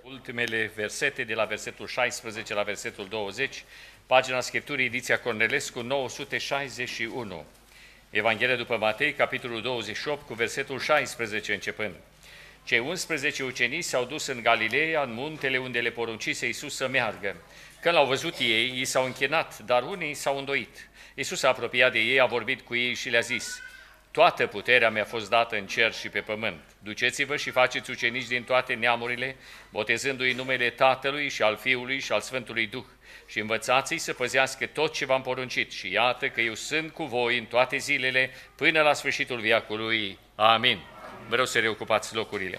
Ultimele versete de la versetul 16 la versetul 20, pagina Scripturii, ediția Cornelescu, 961. Evanghelia după Matei, capitolul 28, cu versetul 16 începând. Cei 11 ucenici s-au dus în Galileea, în muntele unde le poruncise Iisus să meargă. Când l-au văzut ei, i s-au închinat, dar unii s-au îndoit. Iisus s-a apropiat de ei, a vorbit cu ei și le-a zis: toată puterea mi-a fost dată în cer și pe pământ. Duceți-vă și faceți ucenici din toate neamurile, botezându-i numele Tatălui și al Fiului și al Sfântului Duh, și învățați-i să păzească tot ce v-am poruncit. Și iată că eu sunt cu voi în toate zilele, până la sfârșitul veacului. Amin. Vreau să reocupați locurile.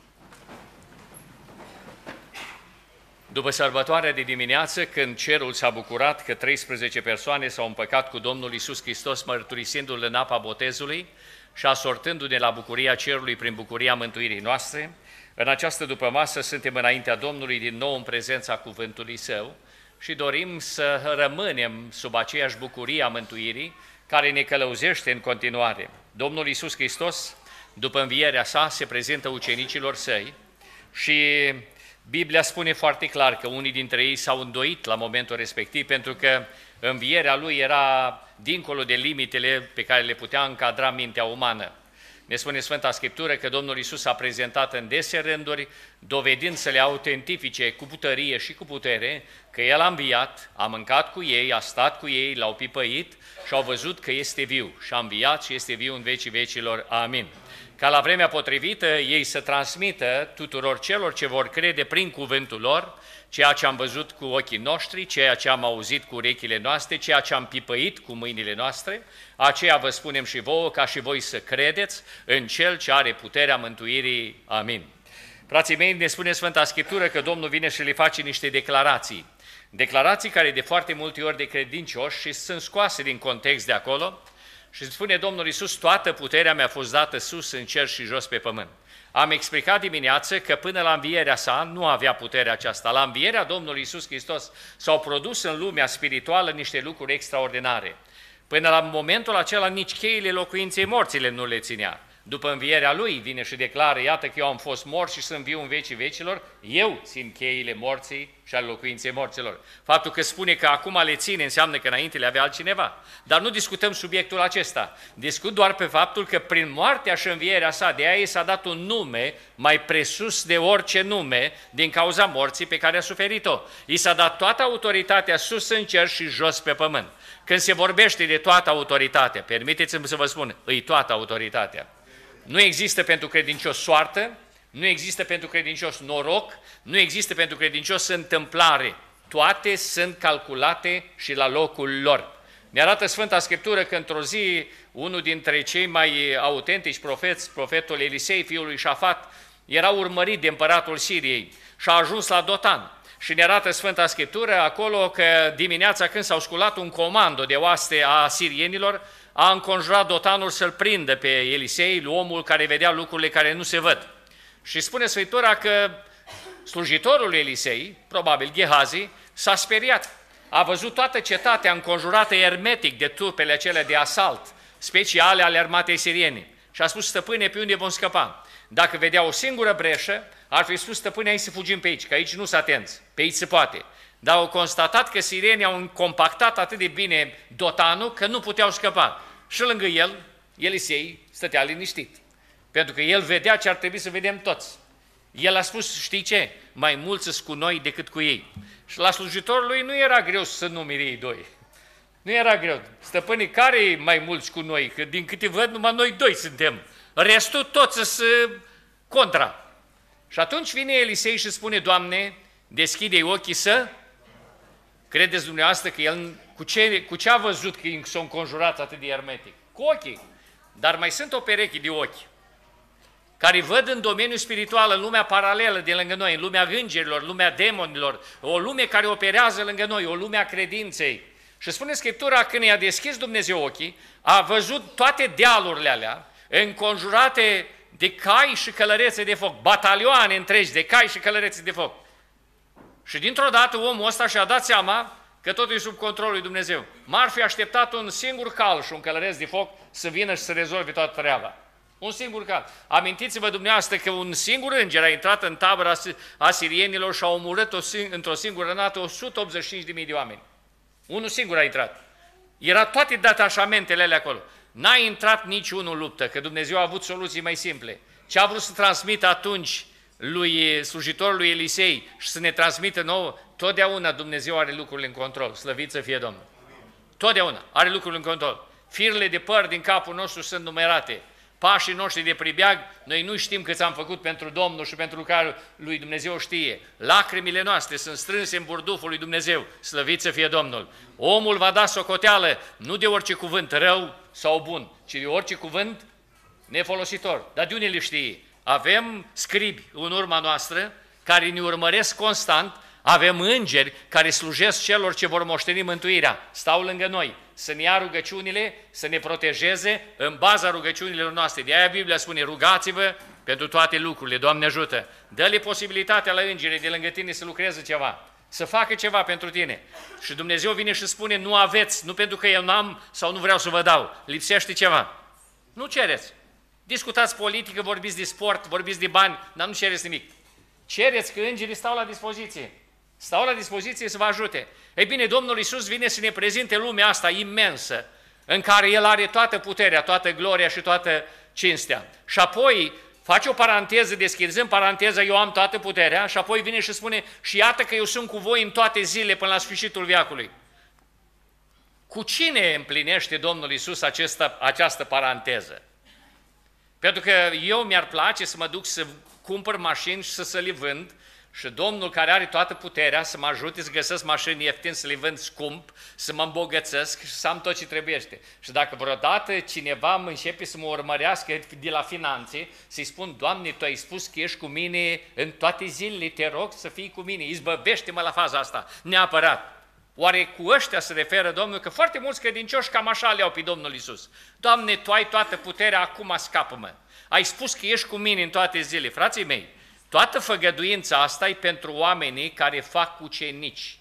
După sărbătoarea de dimineață, când cerul s-a bucurat că 13 persoane s-au împăcat cu Domnul Iisus Hristos, mărturisindu-L în apa botezului și asortându-ne la bucuria cerului prin bucuria mântuirii noastre, în această dupămasă suntem înaintea Domnului din nou în prezența cuvântului Său și dorim să rămânem sub aceeași bucurie a mântuirii care ne călăuzește în continuare. Domnul Iisus Hristos, după învierea Sa, se prezintă ucenicilor Săi și Biblia spune foarte clar că unii dintre ei s-au îndoit la momentul respectiv pentru că învierea Lui era dincolo de limitele pe care le putea încadra mintea umană. Ne spune Sfânta Scriptură că Domnul Iisus s-a prezentat în dese rânduri, dovedind să le autentifice cu puterie și cu putere că El a înviat, a mâncat cu ei, a stat cu ei, l-au pipăit și au văzut că este viu și a înviat și este viu în vecii vecilor. Amin. Ca la vremea potrivită ei să transmită tuturor celor ce vor crede prin cuvântul lor ceea ce am văzut cu ochii noștri, ceea ce am auzit cu urechile noastre, ceea ce am pipăit cu mâinile noastre, aceea vă spunem și vouă ca și voi să credeți în Cel ce are puterea mântuirii. Amin. Frații mei, ne spune Sfânta Scriptură că Domnul vine și le face niște declarații. Declarații care de foarte multe ori de credincioși și sunt scoase din context de acolo. Și spune Domnul Iisus: toată puterea mi-a fost dată sus în cer și jos pe pământ. Am explicat dimineață că până la învierea Sa nu avea puterea aceasta. La învierea Domnului Iisus Hristos s-au produs în lumea spirituală niște lucruri extraordinare. Până la momentul acela nici cheile locuinței morțile nu le ținea. După învierea Lui vine și declară: iată că eu am fost mort și sunt viu în vecii vecilor, eu țin cheile morții și al locuinței morților. Faptul că spune că acum le ține înseamnă că înainte le avea altcineva. Dar nu discutăm subiectul acesta. Discut doar pe faptul că prin moartea și învierea Sa, de aia i s-a dat un nume mai presus de orice nume din cauza morții pe care a suferit-o. I s-a dat toată autoritatea sus în cer și jos pe pământ. Când se vorbește de toată autoritatea, permiteți-mi să vă spun, îi toată autoritatea. Nu există pentru credincios soartă, nu există pentru credincios noroc, nu există pentru credincios întâmplare. Toate sunt calculate și la locul lor. Ne arată Sfânta Scriptură că într-o zi unul dintre cei mai autentici profeți, profetul Elisei, fiul lui Șafat, era urmărit de împăratul Siriei și a ajuns la Dotan. Și ne arată Sfânta Scriptură acolo că dimineața când s-au sculat un comando de oaste a sirienilor, a înconjurat Dotanul să-l prindă pe Elisei, omul care vedea lucrurile care nu se văd. Și spune Scriptura că slujitorul lui Elisei, probabil Gehazi, s-a speriat. A văzut toată cetatea înconjurată ermetic de trupele acelea de asalt, speciale ale armatei siriene. Și a spus: stăpâne, pe unde vom scăpa? Dacă vedea o singură breșă, ar fi spus: stăpâne, hai să fugim pe aici, că aici nu s-a atenți, pe aici se poate. Dar au constatat că sirienii au compactat atât de bine Dotanul că nu puteau scăpa. Și lângă el, Elisei stătea liniștit, pentru că el vedea ce ar trebui să vedem toți. El a spus: știi ce? Mai mulți sunt cu noi decât cu ei. Și la slujitorul lui nu era greu să numere ei doi. Nu era greu. Stăpânii, care mai mulți cu noi? Că din câte văd, numai noi doi suntem. Restul toți sunt contra. Și atunci vine Elisei și spune: Doamne, deschide-i ochii să... Credeți dumneavoastră că el cu ce a văzut că s-a înconjurat atât de hermetic? Cu ochii. Dar mai sunt o pereche de ochi care văd în domeniul spiritual, în lumea paralelă de lângă noi, în lumea îngerilor, lumea demonilor, o lume care operează lângă noi, o lume a credinței. Și spune Scriptura, când i-a deschis Dumnezeu ochii, a văzut toate dealurile alea înconjurate de cai și călărețe de foc, batalioane întregi de cai și călărețe de foc. Și dintr-o dată omul ăsta și-a dat seama că totul e sub controlul lui Dumnezeu. M-ar fi așteptat un singur cal și un călăreț de foc să vină și să rezolve toată treaba. Un singur cal. Amintiți-vă dumneavoastră că un singur înger a intrat în tabăra asirienilor și a omorât într-o singură dată 185.000 de oameni. Unul singur a intrat. Era toate detașamentele alea acolo. N-a intrat niciunul în luptă, că Dumnezeu a avut soluții mai simple. Ce a vrut să transmită atunci lui slujitorul lui Elisei și să ne transmită nouă, totdeauna Dumnezeu are lucrurile în control. Slăvit să fie Domnul. Totdeauna are lucrurile în control. Firele de păr din capul nostru sunt numerate. Pașii noștri de pribeag, noi nu știm cât am făcut pentru Domnul și pentru lucrarea lui Dumnezeu știe. Lacrimile noastre sunt strânse în burduful lui Dumnezeu, slăvit să fie Domnul. Omul va da socoteală nu de orice cuvânt rău sau bun, ci de orice cuvânt nefolositor. Dar de unde le știe? Avem scribi în urma noastră care ne urmăresc constant, avem îngeri care slujesc celor ce vor moșteni mântuirea. Stau lângă noi să ne ia rugăciunile, să ne protejeze în baza rugăciunilor noastre. De aia Biblia spune, rugați-vă pentru toate lucrurile, Doamne ajută. Dă-le posibilitatea la îngerii de lângă tine să lucreze ceva, să facă ceva pentru tine. Și Dumnezeu vine și spune, nu aveți, nu pentru că eu n-am sau nu vreau să vă dau, lipsește ceva. Nu cereți. Discutați politică, vorbiți de sport, vorbiți de bani, dar nu cereți nimic. Cereți că îngerii stau la dispoziție. Stau la dispoziție să vă ajute. Ei bine, Domnul Iisus vine să ne prezinte lumea asta imensă, în care El are toată puterea, toată gloria și toată cinstea. Și apoi face o paranteză, deschizând paranteza, eu am toată puterea, și apoi vine și spune, și iată că eu sunt cu voi în toate zilele până la sfârșitul veacului. Cu cine împlinește Domnul Iisus această paranteză? Pentru că eu mi-ar place să mă duc să cumpăr mașini și să le vând, și Domnul care are toată puterea să mă ajute să găsesc mașini ieftine, să le vând scump, să mă îmbogățesc și să am tot ce trebuiește. Și dacă vreodată cineva mă începe să mă urmărească de la finanțe, să-i spun, Doamne, Tu ai spus că ești cu mine în toate zilele, te rog să fii cu mine, izbăvește-mă la faza asta, neapărat. Oare cu ăștia se referă Domnul? Că foarte mulți credincioși cam așa le-au pe Domnul Iisus. Doamne, Tu ai toată puterea, acum scapă-mă. Ai spus că ești cu mine în toate zilele. Frații mei, toată făgăduința asta e pentru oamenii care fac ucenici.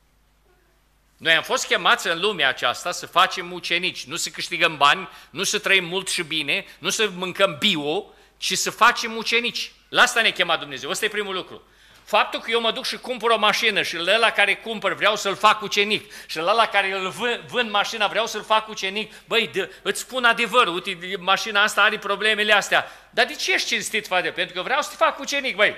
Noi am fost chemați în lumea aceasta să facem ucenici, nu să câștigăm bani, nu să trăim mult și bine, nu să mâncăm bio, ci să facem ucenici. La asta ne chema Dumnezeu, ăsta e primul lucru. Faptul că eu mă duc și cumpăr o mașină și la ăla care cumpăr vreau să-l fac ucenic și la ăla care îl vând mașina vreau să-l fac ucenic, băi, îți spun adevărul, uite, mașina asta are problemele astea, dar de ce ești cinstit, frate? Pentru că vreau să te fac ucenic, băi.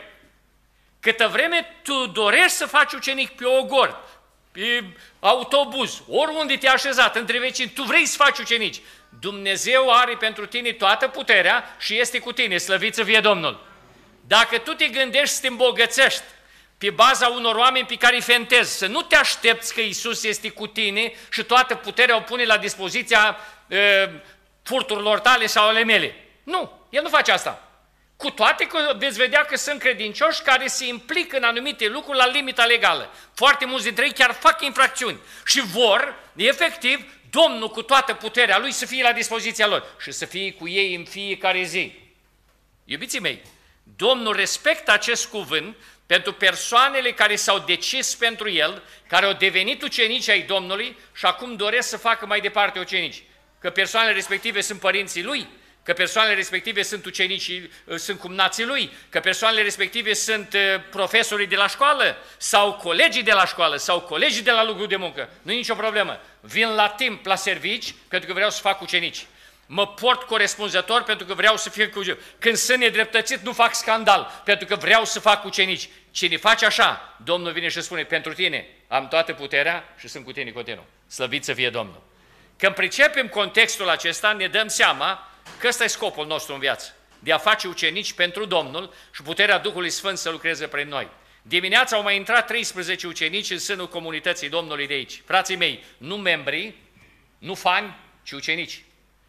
Câtă vreme tu dorești să faci ucenic pe ogor, pe autobuz, oriunde te-ai așezat, între vecini, tu vrei să faci ucenici. Dumnezeu are pentru tine toată puterea și este cu tine, slăvit să fie Domnul. Dacă tu te gândești să te îmbogățești pe baza unor oameni pe care îi fentezi, să nu te aștepți că Iisus este cu tine și toată puterea o pune la dispoziția furturilor tale sau ale mele. Nu, El nu face asta. Cu toate că veți vedea că sunt credincioși care se implică în anumite lucruri la limita legală. Foarte mulți dintre ei chiar fac infracțiuni și vor, efectiv, Domnul cu toată puterea Lui să fie la dispoziția lor și să fie cu ei în fiecare zi. Iubiții mei, Domnul respectă acest cuvânt pentru persoanele care s-au decis pentru El, care au devenit ucenici ai Domnului și acum doresc să facă mai departe ucenici. Că persoanele respective sunt părinții Lui, că persoanele respective sunt ucenicii, sunt cumnații Lui, că persoanele respective sunt profesorii de la școală sau colegii de la școală sau colegii de la locul de muncă. Nu e nicio problemă. Vin la timp la servici pentru că vreau să fac ucenici. Mă port corespunzător pentru că vreau să fiu cu ucenici. Când sunt nedreptățit, nu fac scandal, pentru că vreau să fac ucenici. Cine face așa, Domnul vine și spune, pentru tine am toată puterea și sunt cu tine continuu. Slăvit să fie Domnul. Când pricepem contextul acesta, ne dăm seama că ăsta e scopul nostru în viață, de a face ucenici pentru Domnul și puterea Duhului Sfânt să lucreze prin noi. Dimineața au mai intrat 13 ucenici în sânul comunității Domnului de aici. Frații mei, nu membri, nu fani, ci ucenici.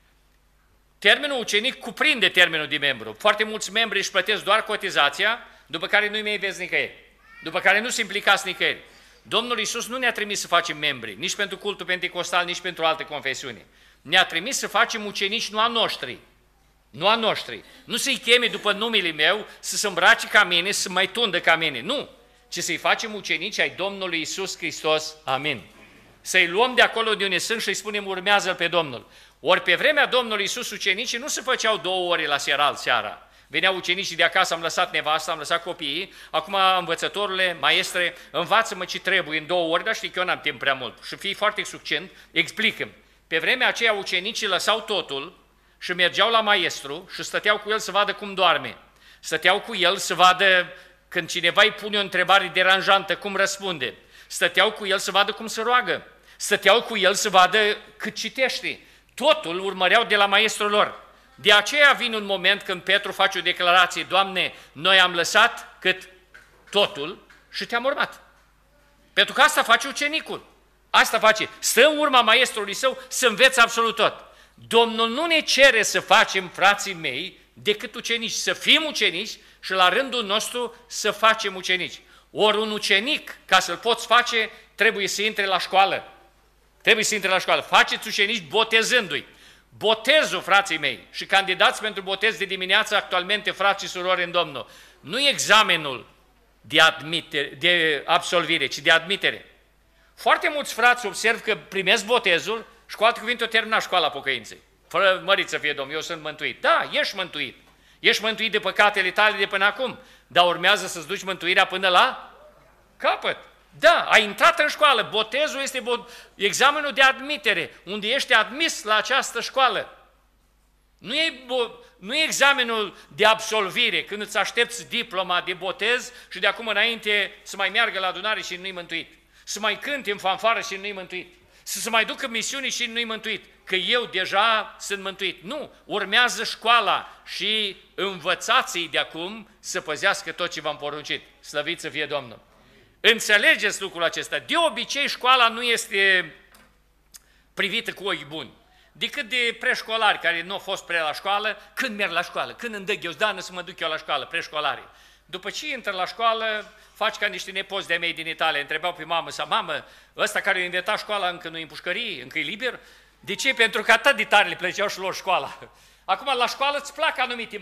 Termenul ucenic cuprinde termenul de membru. Foarte mulți membri își plătesc doar cotizația, după care nu-i mai vezi nicăieri, după care nu se implicați nicăieri. Domnul Iisus nu ne-a trimis să facem membri, nici pentru cultul pentecostal, nici pentru alte confesiuni. Ne-a trimis să facem ucenici nu a noștri, nu a noștri. Nu să-i cheme după numele meu, să se îmbrace ca mine, să mai tundă ca mine, nu, ci să-i facem ucenici ai Domnului Iisus Hristos. Amin. Să-i luăm de acolo de unde sunt și îi spunem urmează-L pe Domnul. Ori pe vremea Domnului Iisus, ucenicii nu se făceau 2 ore la seral seara. Veneau ucenicii de acasă, am lăsat nevasta, am lăsat copiii, acum învățătorule, maestre, învață-mă ce trebuie în 2 ore, dar știi că eu n-am timp prea mult. Și fii foarte succint, explică-mi. Pe vremea aceea ucenicii lăsau totul și mergeau la maestru și stăteau cu el să vadă cum doarme. Stăteau cu el să vadă când cineva îi pune o întrebare deranjantă, cum răspunde. Stăteau cu el să vadă cum se roagă. Stăteau cu el să vadă cât citește. Totul urmăreau de la maestrul lor. De aceea vine un moment când Petru face o declarație: Doamne, noi am lăsat cât totul și te-am urmat. Pentru că asta face ucenicul. Asta face. Stă în urma maestrului său să învețe absolut tot. Domnul nu ne cere să facem, frații mei, decât ucenici, să fim ucenici și la rândul nostru să facem ucenici. Ori un ucenic, ca să-l poți face, trebuie să intre la școală. Trebuie să intre la școală. Faceți ucenici botezându-i. Botezul, frații mei, și candidați pentru botez de dimineață actualmente, frați și surori în Domnul, nu e examenul de absolvire, ci de admitere. Foarte mulți frați observ că primesc botezul și cu alte cuvinte o termina școala pocăinței. Fără mărit să fie, Domnul, eu sunt mântuit. Da, ești mântuit. Ești mântuit de păcatele tale de până acum, dar urmează să-ți duci mântuirea până la capăt. Da, ai intrat în școală, botezul este examenul de admitere, unde ești admis la această școală. Nu e examenul de absolvire, când îți aștepți diploma de botez și de acum înainte să mai meargă la adunare și nu-i mântuit, să mai cânti în fanfară și nu-i mântuit, să se mai ducă misiuni și nu-i mântuit, că eu deja sunt mântuit. Nu, urmează școala și învățați-i de acum să păzească tot ce v-am poruncit. Slăvit să fie Domnul! Înțelegeți lucrul acesta. De obicei, școala nu este privită cu ochi buni, decât de preșcolari care nu au fost prea la școală. Când merg la școală? Când îmi dă ghiozdană să mă duc eu la școală, preșcolari. După ce intră la școală, faci ca niște nepoți de-a mei din Italia. Întrebau pe mamă sau: mamă, ăsta care a inventat școala încă nu e în pușcărie, încă e liber? De ce? Pentru că atât de tare le plăceau și lor școala. Acum, la școală îți plac anumite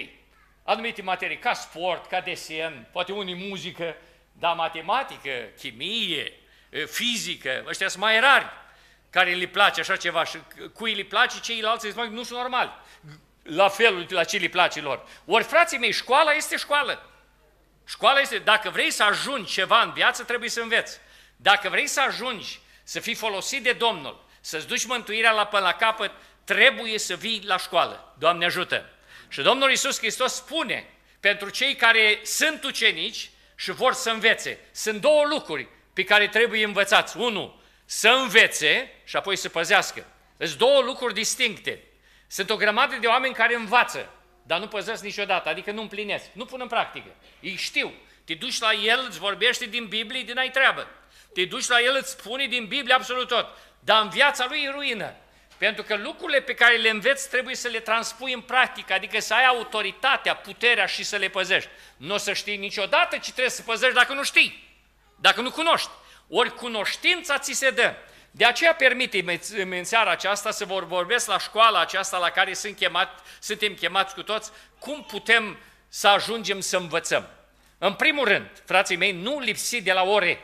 materii, ca sport, ca desen, poate unii muzică, dar matematică, chimie, fizică, ăștia sunt mai rari care le place așa ceva și cui le place, ceilalți îi spun nu sunt normali, la felul la ce le place lor. Ori, frații mei, școala este școală. Școala este, dacă vrei să ajungi ceva în viață, trebuie să înveți. Dacă vrei să ajungi să fii folosit de Domnul, să-ți duci mântuirea până la capăt, trebuie să vii la școală. Doamne ajută! Și Domnul Iisus Hristos spune, pentru cei care sunt ucenici și vor să învețe, sunt 2 lucruri pe care trebuie învățați. 1, să învețe și apoi să păzească. Sunt 2 lucruri distincte. Sunt o grămadă de oameni care învață, dar nu păzesc niciodată, adică nu împlinesc, nu pun în practică. Ei știu, te duci la el, îți vorbește din Biblie, din ai treabă. Te duci la el, îți spune din Biblie absolut tot, dar în viața lui e ruină. Pentru că lucrurile pe care le înveți trebuie să le transpui în practică, adică să ai autoritatea, puterea și să le păzești. Nu o să știi niciodată ce trebuie să păzești dacă nu știi, dacă nu cunoști. Ori cunoștința ți se dă. De aceea permite-mi în seara aceasta să vorbesc la școala aceasta la care suntem chemați cu toți, cum putem să ajungem să învățăm. În primul rând, frații mei, nu lipsi de la ore.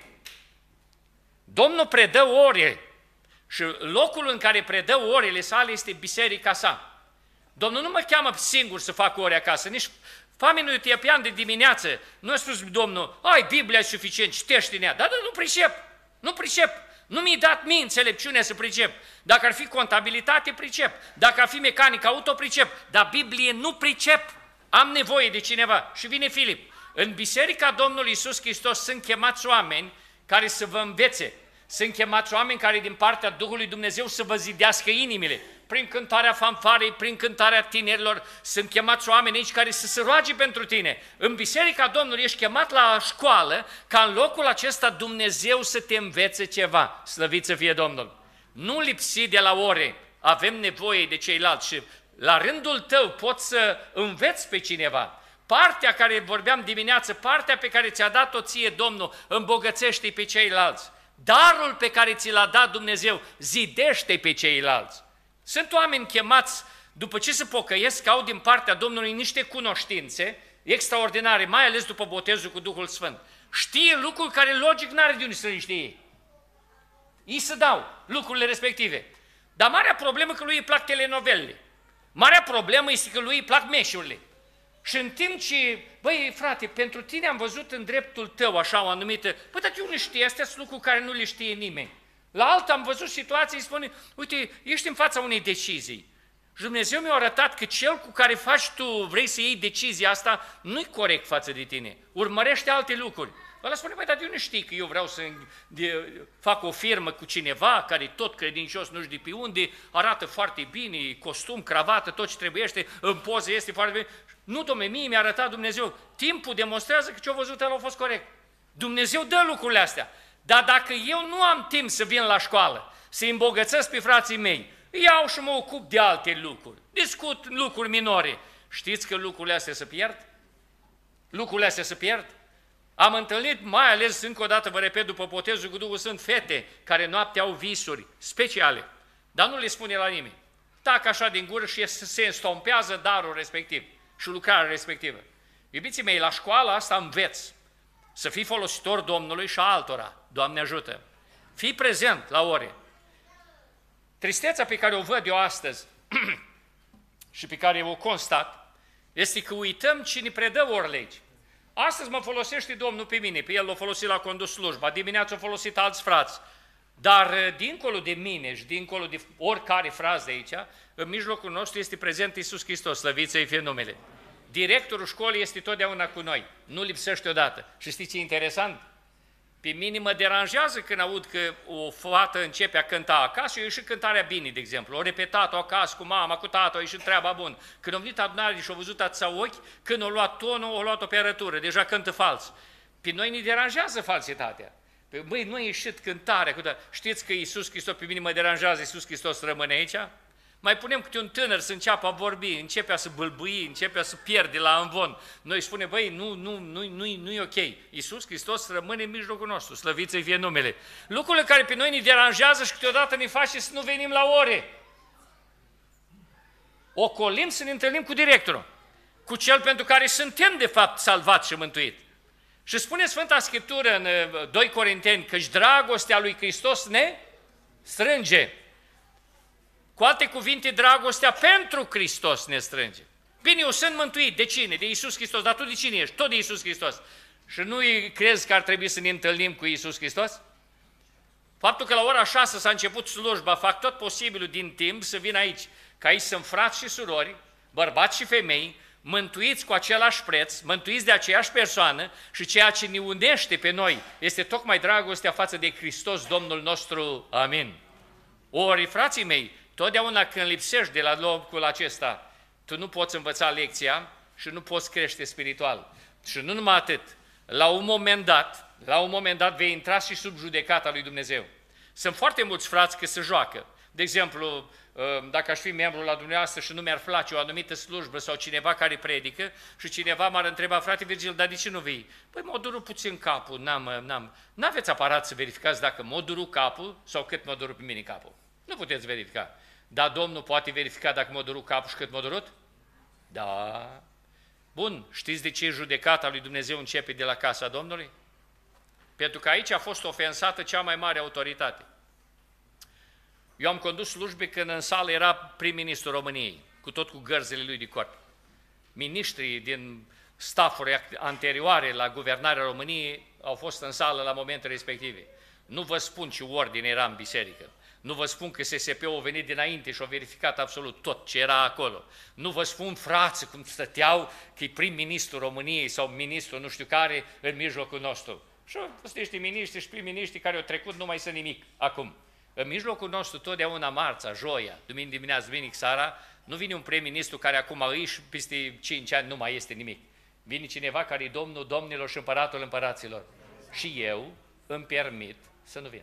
Domnul predă ore și locul în care predă orele sale este biserica sa. Domnul nu mă cheamă singur să fac ore acasă, nici famenul etiopian de dimineață nu a spus Domnul: ai, Biblia e suficient, citește-ne. Dar nu pricep. Nu mi-i dat mie înțelepciunea să pricep. Dacă ar fi contabilitate, pricep. Dacă ar fi mecanic auto, pricep. Dar Biblie nu pricep. Am nevoie de cineva. Și vine Filip. În biserica Domnului Iisus Hristos sunt chemați oameni care să vă învețe. Sunt chemați oameni care din partea Duhului Dumnezeu să vă zidească inimile. Prin cântarea fanfarei, prin cântarea tinerilor, sunt chemați oameni aici care să se roage pentru tine. În biserica Domnului ești chemat la școală ca în locul acesta Dumnezeu să te învețe ceva. Slăvit să fie Domnul! Nu lipsi de la ore, avem nevoie de ceilalți și la rândul tău poți să înveți pe cineva. Partea care vorbeam dimineață, partea pe care ți-a dat-o ție Domnul, îmbogățește pe ceilalți. Darul pe care ți l-a dat Dumnezeu, zidește pe ceilalți. Sunt oameni chemați, după ce se pocăiesc, au din partea Domnului niște cunoștințe extraordinare, mai ales după botezul cu Duhul Sfânt. Știe lucruri care logic n-are de unde să le știe. Ei se dau lucrurile respective. Dar marea problemă că lui îi plac telenovelele. Marea problemă este că lui îi plac meșurile. Și în timp ce, băi, frate, pentru tine am văzut în dreptul tău așa o anumită, băi, dar eu nu știu, astea sunt lucruri care nu le știe nimeni. La alta am văzut situații, îi spune, uite, ești în fața unei decizii. Și Dumnezeu mi-a arătat că cel cu care faci tu, vrei să iei decizia asta, nu-i corect față de tine. Urmărește alte lucruri. Ăla spune, băi, dar eu nu știi că eu vreau să fac o firmă cu cineva care e tot credincios, nu știu de pe unde, arată foarte bine, costum, cravată, tot ce trebuiește, în poză este foarte bine. Nu, dom'le, mie mi-a arătat Dumnezeu. Timpul demonstrează că ce-a văzut el a fost corect. Dumnezeu dă lucrurile astea. Dar dacă eu nu am timp să vin la școală, să-i îmbogățesc pe frații mei, iau și mă ocup de alte lucruri, discut lucruri minore, știți că lucrurile astea se pierd? Lucrurile astea se pierd? Am întâlnit, mai ales, încă o dată, vă repet, după botezul cu Duhul Sfânt, fete care noaptea au visuri speciale, dar nu le spune la nimeni. Tac așa din gură și se înstompează darul respectiv și lucrarea respectivă. Iubiții mei, la școala asta înveți să fii folositor Domnului și a altora. Doamne ajută! Fii prezent la ore. Tristețea pe care o văd eu astăzi și pe care o constat este că uităm cine predă ori legi. Astăzi mă folosește Domnul pe mine, pe el l-a folosit la condus slujba, dimineața au folosit alți frați, dar dincolo de mine și dincolo de oricare frază de aici, în mijlocul nostru este prezent Iisus Hristos, slăvit să-i fie numele. Directorul școlii este totdeauna cu noi, nu lipsește odată. Și știți ce e interesant? Pe mine mă deranjează când aud că o fată începe a cânta acasă, eu ieșit cântarea bine, de exemplu, o repetat-o acasă cu mama, cu tata, o ieșit treaba bună. Când am venit adunare și au văzut atâția ochi, când au luat tonul, au luat-o pe arătură, deja cântă fals. Pe noi ne deranjează falsitatea. Băi, nu a ieșit cântarea. Știți că Iisus Hristos, pe mine mă deranjează, Iisus Hristos rămâne aici? Mai punem câte un tânăr să înceapă a vorbi, începe să bâlbâi, începe să pierde la învon. Noi spune, băi, nu e ok. Iisus Hristos rămâne în mijlocul nostru, slăvit să-i fie numele. Lucrurile care pe noi ne deranjează și câteodată ne face să nu venim la ore. Ocolim să ne întâlnim cu directorul, cu cel pentru care suntem de fapt salvați și mântuit. Și spune Sfânta Scriptură în 2 Corinteni, căci dragostea lui Hristos ne strânge. Cu alte cuvinte, dragostea pentru Hristos ne strânge. Bine, eu sunt mântuit. De cine? De Iisus Hristos. Dar tu de cine ești? Tot de Iisus Hristos. Și nu crezi că ar trebui să ne întâlnim cu Iisus Hristos? Faptul că la ora 6 s-a început slujba, fac tot posibilul din timp să vin aici, că aici sunt frați și surori, bărbați și femei, mântuiți cu același preț, mântuiți de aceeași persoană și ceea ce ne unește pe noi este tocmai dragostea față de Hristos, Domnul nostru. Amin. Ori, frații mei, totdeauna când lipsești de la locul acesta, tu nu poți învăța lecția și nu poți crește spiritual. Și nu numai atât, la un moment dat vei intra și sub judecata lui Dumnezeu. Sunt foarte mulți frați că se joacă. De exemplu, dacă aș fi membru la dumneavoastră și nu mi-ar place o anumită slujbă sau cineva care predică și cineva m-ar întreba, frate Virgil, dar de ce nu vii? Păi m-a durut puțin capul, n-aveți aparat să verificați dacă m-a durut capul sau cât m-a durut pe mine capul. Nu puteți verifica. Dar Domnul poate verifica dacă m-a durut capul și cât m-a durut? Da. Bun, știți de ce judecata lui Dumnezeu începe de la casa Domnului? Pentru că aici a fost ofensată cea mai mare autoritate. Eu am condus slujbe când în sală era prim-ministrul României, cu gărzile lui de corp. Miniștrii din staffuri anterioare la guvernarea României au fost în sală la momentele respective. Nu vă spun ce ordine era în biserică. Nu vă spun că SSP-ul a venit dinainte și a verificat absolut tot ce era acolo. Nu vă spun, frați, cum stăteau că e prim-ministrul României sau ministrul nu știu care în mijlocul nostru. Și au fost niște miniștri și prim-miniștri care au trecut, nu mai sunt nimic acum. În mijlocul nostru, totdeauna marța, joia, duminică dimineața, duminică seara, nu vine un prim-ministru care acum îi și peste 5 ani nu mai este nimic. Vine cineva care e Domnul Domnilor și Împăratul Împăraților. Și eu îmi permit să nu vin.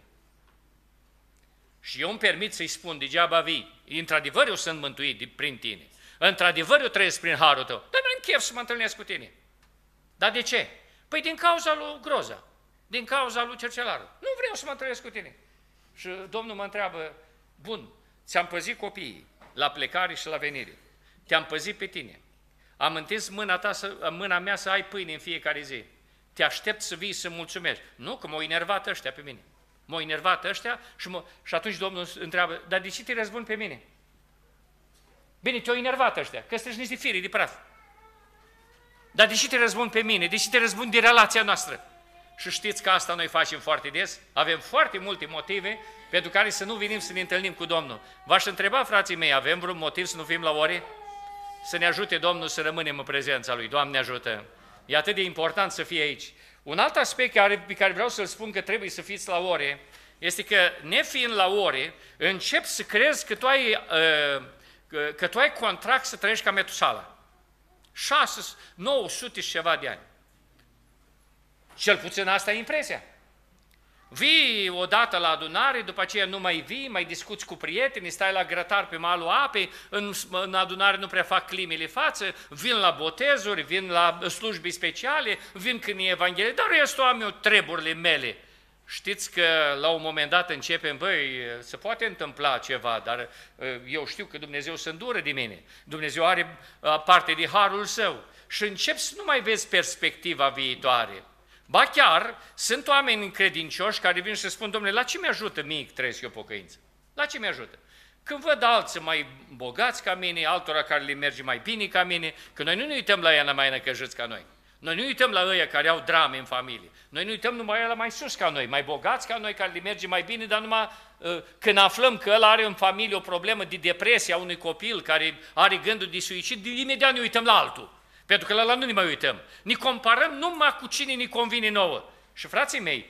Și eu îmi permit să-i spun, degeaba vii, într-adevăr eu sunt mântuit prin tine, într-adevăr eu trăiesc prin harul tău, dar nu-mi chef să mă întâlnesc cu tine. Dar de ce? Păi din cauza lui Groza, din cauza lui Cercelarul. Nu vreau să mă întâlnesc cu tine. Și Domnul mă întreabă, bun, ți-am păzit copiii la plecare și la venire, te-am păzit pe tine, am întins mâna mea să ai pâine în fiecare zi, te aștept să vii să mulțumești. Nu, că m-au enervat ăștia pe mine. M-au enervat ăștia și atunci Domnul întreabă, dar de ce te răzbuni pe mine? Bine, te-au enervat ăștia, că sunteți niște firi de praf. Dar de ce te răzbuni pe mine? De ce te răzbuni de relația noastră? Și știți că asta noi facem foarte des? Avem foarte multe motive pentru care să nu venim să ne întâlnim cu Domnul. V-aș întreba, frații mei, avem vreun motiv să nu fim la ore? Să ne ajute Domnul să rămânem în prezența Lui. Doamne ajută! E atât de important să fie aici. Un alt aspect pe care vreau să-l spun că trebuie să fiți la ore, este că, nefiind la ore, începi să crezi că tu ai contract să trăiești ca Metusala. 900 și ceva de ani. Cel puțin asta e impresia. Vii odată la adunare, după aceea nu mai vii, mai discuți cu prietenii, stai la grătar pe malul apei, în adunare nu prea fac climele față, vin la botezuri, vin la slujbe speciale, vin când e Evanghelie, dar restul am eu treburile mele. Știți că la un moment dat începem, băi, se poate întâmpla ceva, dar eu știu că Dumnezeu se îndură de mine, Dumnezeu are parte de harul Său și începi să nu mai vezi perspectiva viitoare. Ba chiar, sunt oameni credincioși care vin și spun, domnule, la ce mi-ajută mie că trăiesc eu pocăință? La ce mi-ajută? Când văd alții mai bogați ca mine, altora care le merge mai bine ca mine, că noi nu ne uităm la ea mai năcăjiți ca noi. Noi nu uităm la ăia care au drame în familie. Noi nu uităm numai la mai sus ca noi, mai bogați ca noi, care le merge mai bine, dar numai când aflăm că ăla are în familie o problemă de depresie a unui copil care are gândul de suicid, imediat ne uităm la altul. Pentru că la ăla nu ne mai uităm. Ne comparăm numai cu cine ne convine nouă. Și frații mei,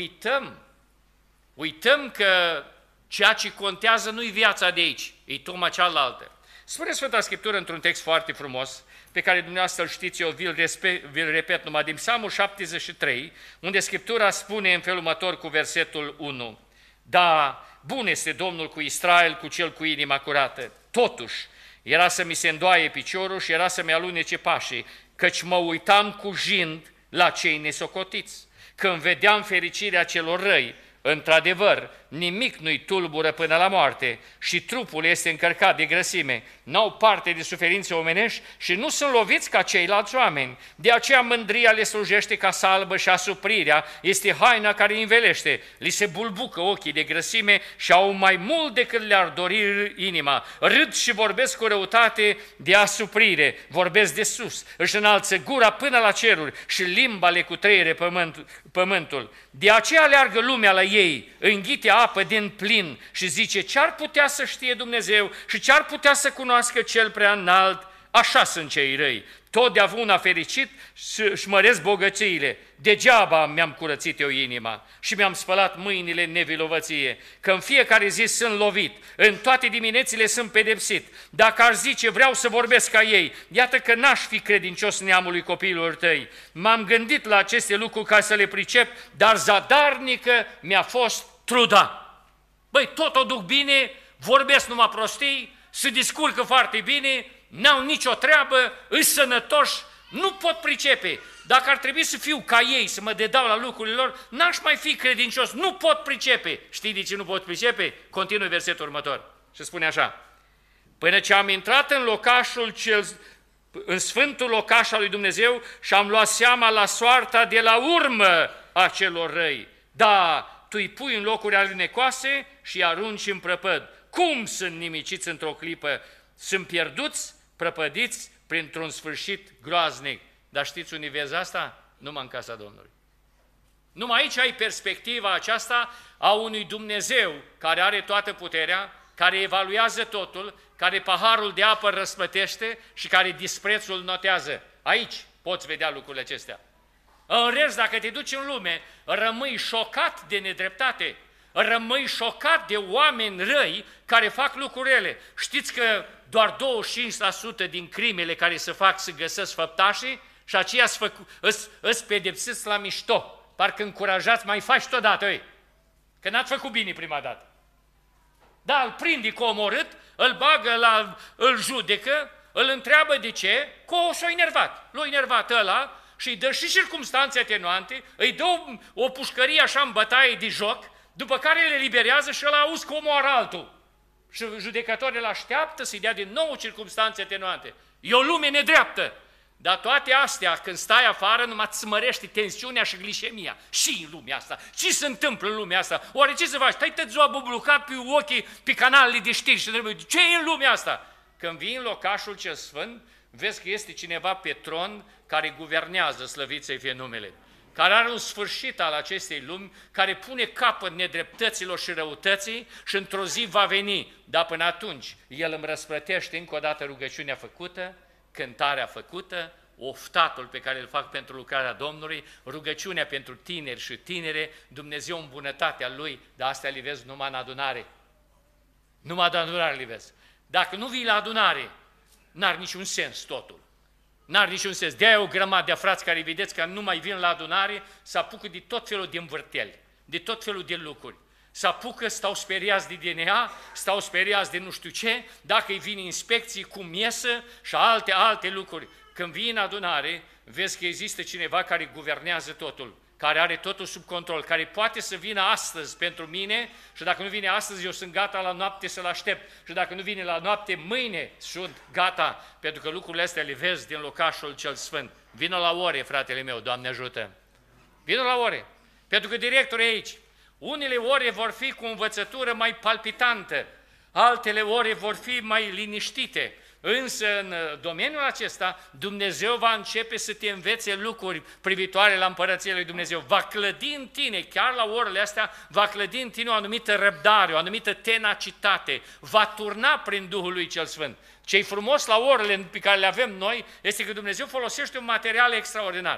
uităm că ceea ce contează nu-i viața de aici, e tocmai cealaltă. Spune Sfânta Scriptură într-un text foarte frumos, pe care dumneavoastră îl știți, eu vi-l repet numai din Psalmul 73, unde Scriptura spune în felul următor cu versetul 1, da, bun este Domnul cu Israel, cu cel cu inima curată, totuși, era să mi se îndoaie piciorul și era să-mi alunece pașii, căci mă uitam cu jind la cei nesocotiți. Când vedeam fericirea celor răi, într-adevăr, nimic nu-i tulbură până la moarte și trupul este încărcat de grăsime. N-au parte de suferințe omenești și nu sunt loviți ca ceilalți oameni. De aceea mândria le slujește ca salbă și asuprirea este haina care îi învelește. Li se bulbucă ochii de grăsime și au mai mult decât le-ar dori inima. Râd și vorbesc cu răutate de asuprire, vorbesc de sus, își înalță gura până la ceruri și limba le cutreiere pământul. De aceea aleargă lumea la ei, înghite apă din plin și zice, ce-ar putea să știe Dumnezeu și ce-ar putea să cunoască cel prea înalt? Așa sunt cei răi. Totdeauna fericit și măresc bogățiile. Degeaba mi-am curățit eu inima și mi-am spălat mâinile în nevinovăție, că în fiecare zi sunt lovit, în toate diminețile sunt pedepsit. Dacă ar zice vreau să vorbesc ca ei, iată că n-aș fi credincios neamului copiilor tăi. M-am gândit la aceste lucruri ca să le pricep, dar zadarnică mi-a fost truda. Băi, tot o duc bine, vorbesc numai prostii, se descurcă foarte bine, n-au nicio treabă, îs sănătoși, nu pot pricepe. Dacă ar trebui să fiu ca ei, să mă dedau la lucrurile lor, n-aș mai fi credincios, nu pot pricepe. Știi de ce nu pot pricepe? Continui versetul următor și spune așa, până ce am intrat în sfântul locaș al lui Dumnezeu și am luat seama la soarta de la urmă a celor răi. Da, tu îi pui în locuri alunecoase și îi arunci în prăpăd. Cum sunt nimiciți într-o clipă? Sunt pierduți, prăpădiți printr-un sfârșit groaznic. Dar știți unde vezi asta? Numai în casa Domnului. Numai aici ai perspectiva aceasta a unui Dumnezeu care are toată puterea, care evaluează totul, care paharul de apă răsplătește și care disprețul notează. Aici poți vedea lucrurile acestea. În rest, dacă te duci în lume, rămâi șocat de nedreptate, rămâi șocat de oameni răi care fac lucrurile. Știți că doar 25% din crimele care se fac se găsesc făptașii și aceia îți pedepsiți la mișto. Parcă încurajați, mai faci totodată, că n-ați făcut bine prima dată. Da, îl prinde cu omorât, îl bagă, îl judecă, îl întreabă de ce, că s-a enervat. L-a enervat ăla și îi dă și circumstanțe atenuante, îi dă o pușcărie așa în bătaie de joc, după care le liberează și ăla auzi că omoară altul. Și judecătorul îl așteaptă să-i dea din nou circumstanțe atenuante. E o lume nedreaptă, Dar toate astea, când stai afară, numai îți mărește tensiunea și glișemia. Și în lumea asta. Ce se întâmplă în lumea asta? Oare ce să faci? Stai tot ziua bublucat pe ochii, pe canalele de știri și trebuie, ce e în lumea asta? Când vii în locașul cel sfânt, vezi că este cineva pe tron care guvernează, slăvit să-i fie numele, care are un sfârșit al acestei lumi, care pune capăt nedreptăților și răutății și într-o zi va veni. Dar până atunci, El îmi răsplătește încă o dată rugăciunea făcută, cântarea făcută, oftatul pe care îl fac pentru lucrarea Domnului, rugăciunea pentru tineri și tinere, Dumnezeu în bunătatea Lui, dar astea le vezi numai în adunare. Numai în adunare le vezi. Dacă nu vii la adunare, n-ar niciun sens totul. N-ar niciun sens. De-aia o grămadă de frați care vedeți că nu mai vin la adunare, se apucă de tot felul de învârteli, de tot felul de lucruri. Se apucă, stau speriați de DNA, stau speriați de nu știu ce, dacă îi vin inspecții, cum iesă și alte lucruri. Când vii în adunare, vezi că există cineva care guvernează totul, care are totul sub control, care poate să vină astăzi pentru mine și dacă nu vine astăzi, eu sunt gata la noapte să-l aștept. Și dacă nu vine la noapte, mâine sunt gata, pentru că lucrurile astea le vezi din locașul cel sfânt. Vină la ore, fratele meu, Doamne ajută! Vină la ore, pentru că directorul e aici. Unele ore vor fi cu învățătură mai palpitantă, altele ore vor fi mai liniștite. Însă în domeniul acesta Dumnezeu va începe să te învețe lucruri privitoare la Împărăția lui Dumnezeu. Va clădi în tine, chiar la orele astea, va clădi în tine o anumită răbdare, o anumită tenacitate. Va turna prin Duhul lui cel Sfânt. Ce-i frumos la orele pe care le avem noi este că Dumnezeu folosește un material extraordinar.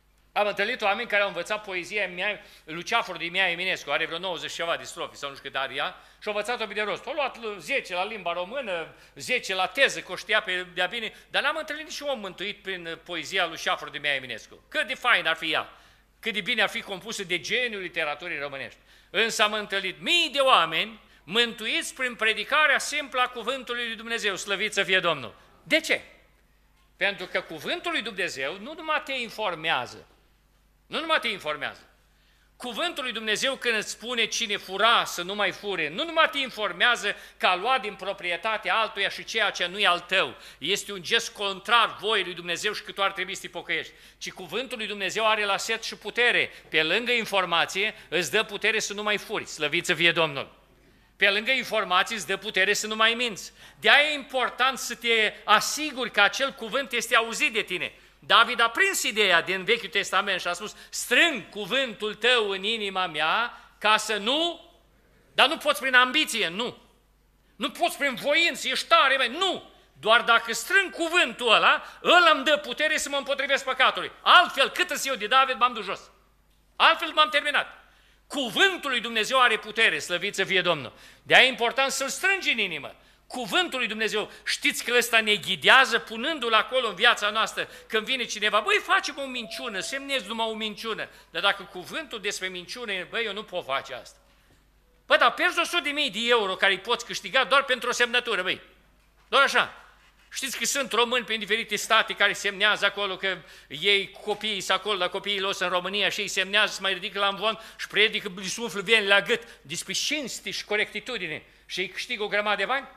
Am întâlnit oameni care au învățat poezia mea, Luceafărul din Mia Eminescu, are vreo 90 ceva de strofe, sau nu știu cât are ea, și au învățat-o de rost. Au luat 10 la limba română, 10 la teză, că o știa pe de-a bine, dar n-am întâlnit nici om mântuit prin poezia Luceafărul din Mia Eminescu. Cât de fain ar fi ea, cât de bine ar fi compusă de geniul literaturii românești. Însă am întâlnit mii de oameni mântuiți prin predicarea simplă a Cuvântului lui Dumnezeu, slăvit să fie Domnul. De ce? Pentru că Cuvântul lui Dumnezeu nu numai te informează, nu numai te informează. Cuvântul lui Dumnezeu când îți spune cine fura să nu mai fure, nu numai te informează că a luat din proprietatea altuia și ceea ce nu e al tău. Este un gest contrar voii lui Dumnezeu și că tu ar trebui să te pocăiești. Ci cuvântul lui Dumnezeu are la set și putere. Pe lângă informație îți dă putere să nu mai furi, slăvit să fie Domnul. Pe lângă informații îți dă putere să nu mai minți. De-aia e important să te asiguri că acel cuvânt este auzit de tine. David a prins ideea din Vechiul Testament și a spus, strâng cuvântul tău în inima mea ca să nu, dar nu poți prin ambiție, nu. Nu poți prin voință, ești tare, nu. Doar dacă strâng cuvântul ăla, ăla îmi dă putere să mă împotrivesc păcatului. Altfel, cât îs eu de David, m-am dus jos. Altfel m-am terminat. Cuvântul lui Dumnezeu are putere, slăvit să fie Domnul. De-aia e important să-l strângi în inimă. Cuvântul lui Dumnezeu, știți că ăsta ne ghidează punându-l acolo în viața noastră. Când vine cineva, băi, facem o minciună, semnezi numai o minciună. Dar dacă cuvântul despre minciună e, băi, eu nu pot face asta. Bă, dar pierzi 100.000 de euro care îi poți câștiga doar pentru o semnătură, băi. Doar așa. Știți că sunt români prin diferite state care semnează acolo că ei copiii sunt acolo, la copiii lor sunt în România și ei semnează, se mai ridică la amvon și predică, îi suflă veni la gât despre cinste și corectitudine și ei câștigă o grămadă de bani.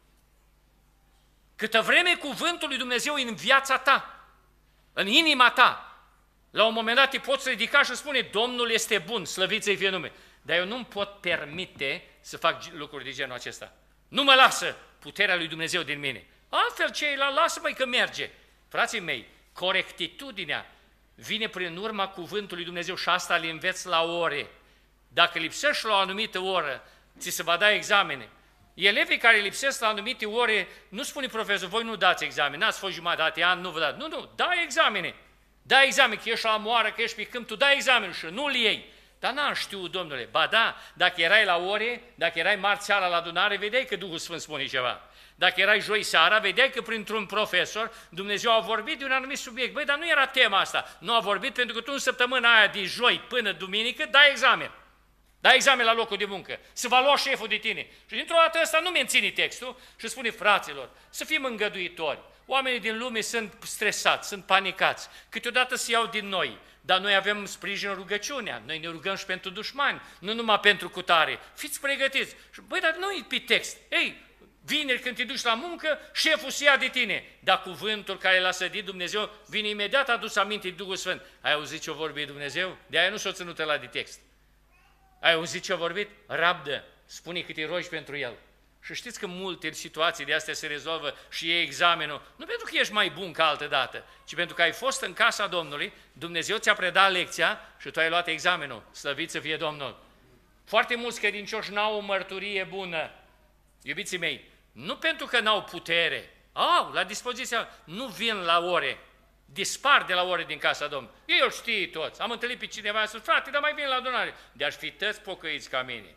Câtă vreme cuvântul lui Dumnezeu e în viața ta, în inima ta, la un moment dat te poți ridica și spune, Domnul este bun, slăvit să-i fie nume. Dar eu nu-mi pot permite să fac lucruri de genul acesta. Nu mă lasă puterea lui Dumnezeu din mine. Altfel ceilalți, lasă-mă că merge. Frații mei, corectitudinea vine prin urma cuvântului lui Dumnezeu și asta le înveți la ore. Dacă lipsești la o anumită oră, ți se va da examene. Elevii care lipsesc la anumite ore, nu spune profesor, voi nu dați examen, n-ați fost jumătate an, nu vă dați. Nu, dai examene. Dai examen, că ești la moară, că ești pe câmp, tu dai examen și nu-l iei. Dar n-am știut, domnule. Ba da, dacă erai la ore, dacă erai marți seara la adunare, vedeai că Duhul Sfânt spune ceva. Dacă erai joi seara, vedeai că printr-un profesor Dumnezeu a vorbit de un anumit subiect. Băi, dar nu era tema asta. Nu a vorbit pentru că tu în săptămâna aia de joi până duminică dai examen. Dai examen la locul de muncă. Se va lua șeful de tine. Și dintr-o dată ăsta nu menține textul și spune, fraților, să fim îngăduitori. Oamenii din lume sunt stresați, sunt panicați. Câteodată se iau din noi. Dar noi avem sprijin rugăciunea. Noi ne rugăm și pentru dușmani, nu numai pentru cutare. Fiți pregătiți. Și, băi, dar nu e pe text. Ei, Vineri când te duci la muncă, șeful se ia de tine. Dar cuvântul care l-a sădit Dumnezeu vine imediat adus aminte de Duhul Sfânt. Ai auzit ce-o vorbit Dumnezeu? De aia nu s-o ținut ăla de text. Ai auzit ce-o vorbit? Rabdă, spune că te rogi pentru el. Și știți că multe situații de astea se rezolvă și e examenul, nu pentru că ești mai bun ca altă dată, ci pentru că ai fost în casa Domnului, Dumnezeu ți-a predat lecția și tu ai luat examenul. Slăvit să fie Domnul! Foarte mulți credincioși n-au o mărturie bună. Iubiții mei, nu pentru că n-au putere, au la dispoziția, nu vin la ore, dispar de la ore din casa Domnului. Ei îl știe toți. Am întâlnit pe cineva și frate, dar mai vin la adunare. De-aș fi tăți pocăiți ca mine.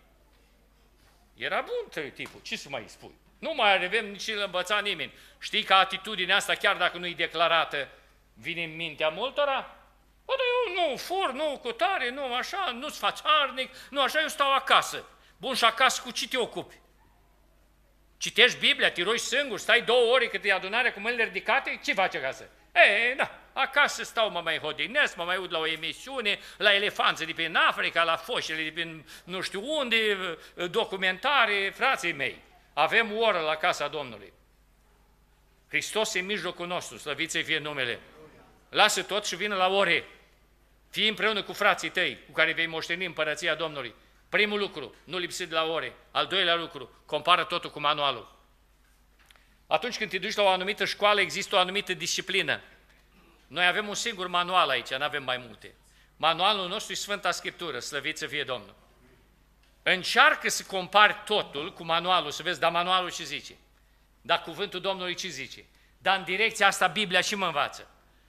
Era bun tipul, ce să mai spui? Nu mai avem nici să-l învăța nimeni. Știi că atitudinea asta, chiar dacă nu-i declarată, vine în mintea multora? Bă, dar eu nu fur, nu cu tare, nu așa, nu-s fațarnic, nu așa, eu stau acasă. Bun, și acasă cu ce te ocupi? Citești Biblia, te rogi singur, stai 2 ore cât e adunarea cu mâinile ridicate, ce faci acasă? Da, acasă stau, mă mai hodinesc, mă mai ud la o emisiune, la elefanță de prin Africa, la foșele de prin nu știu unde, documentare, frații mei. Avem oră la casa Domnului. Hristos e în mijlocul nostru, slăvit să fie numele. Lasă tot și vină la ore. Fii împreună cu frații tăi, cu care vei moșteni împărăția Domnului. Primul lucru, nu lipsi de la ore. Al doilea lucru, compară totul cu manualul. Atunci când te duci la o anumită școală, există o anumită disciplină. Noi avem un singur manual aici, nu avem mai multe. Manualul nostru e Sfânta Scriptură, slăvit să fie Domnul. Încearcă să compari totul cu manualul, să vezi, dar manualul ce zice? Dar cuvântul Domnului ce zice? Dar în direcția asta Biblia și mă învață.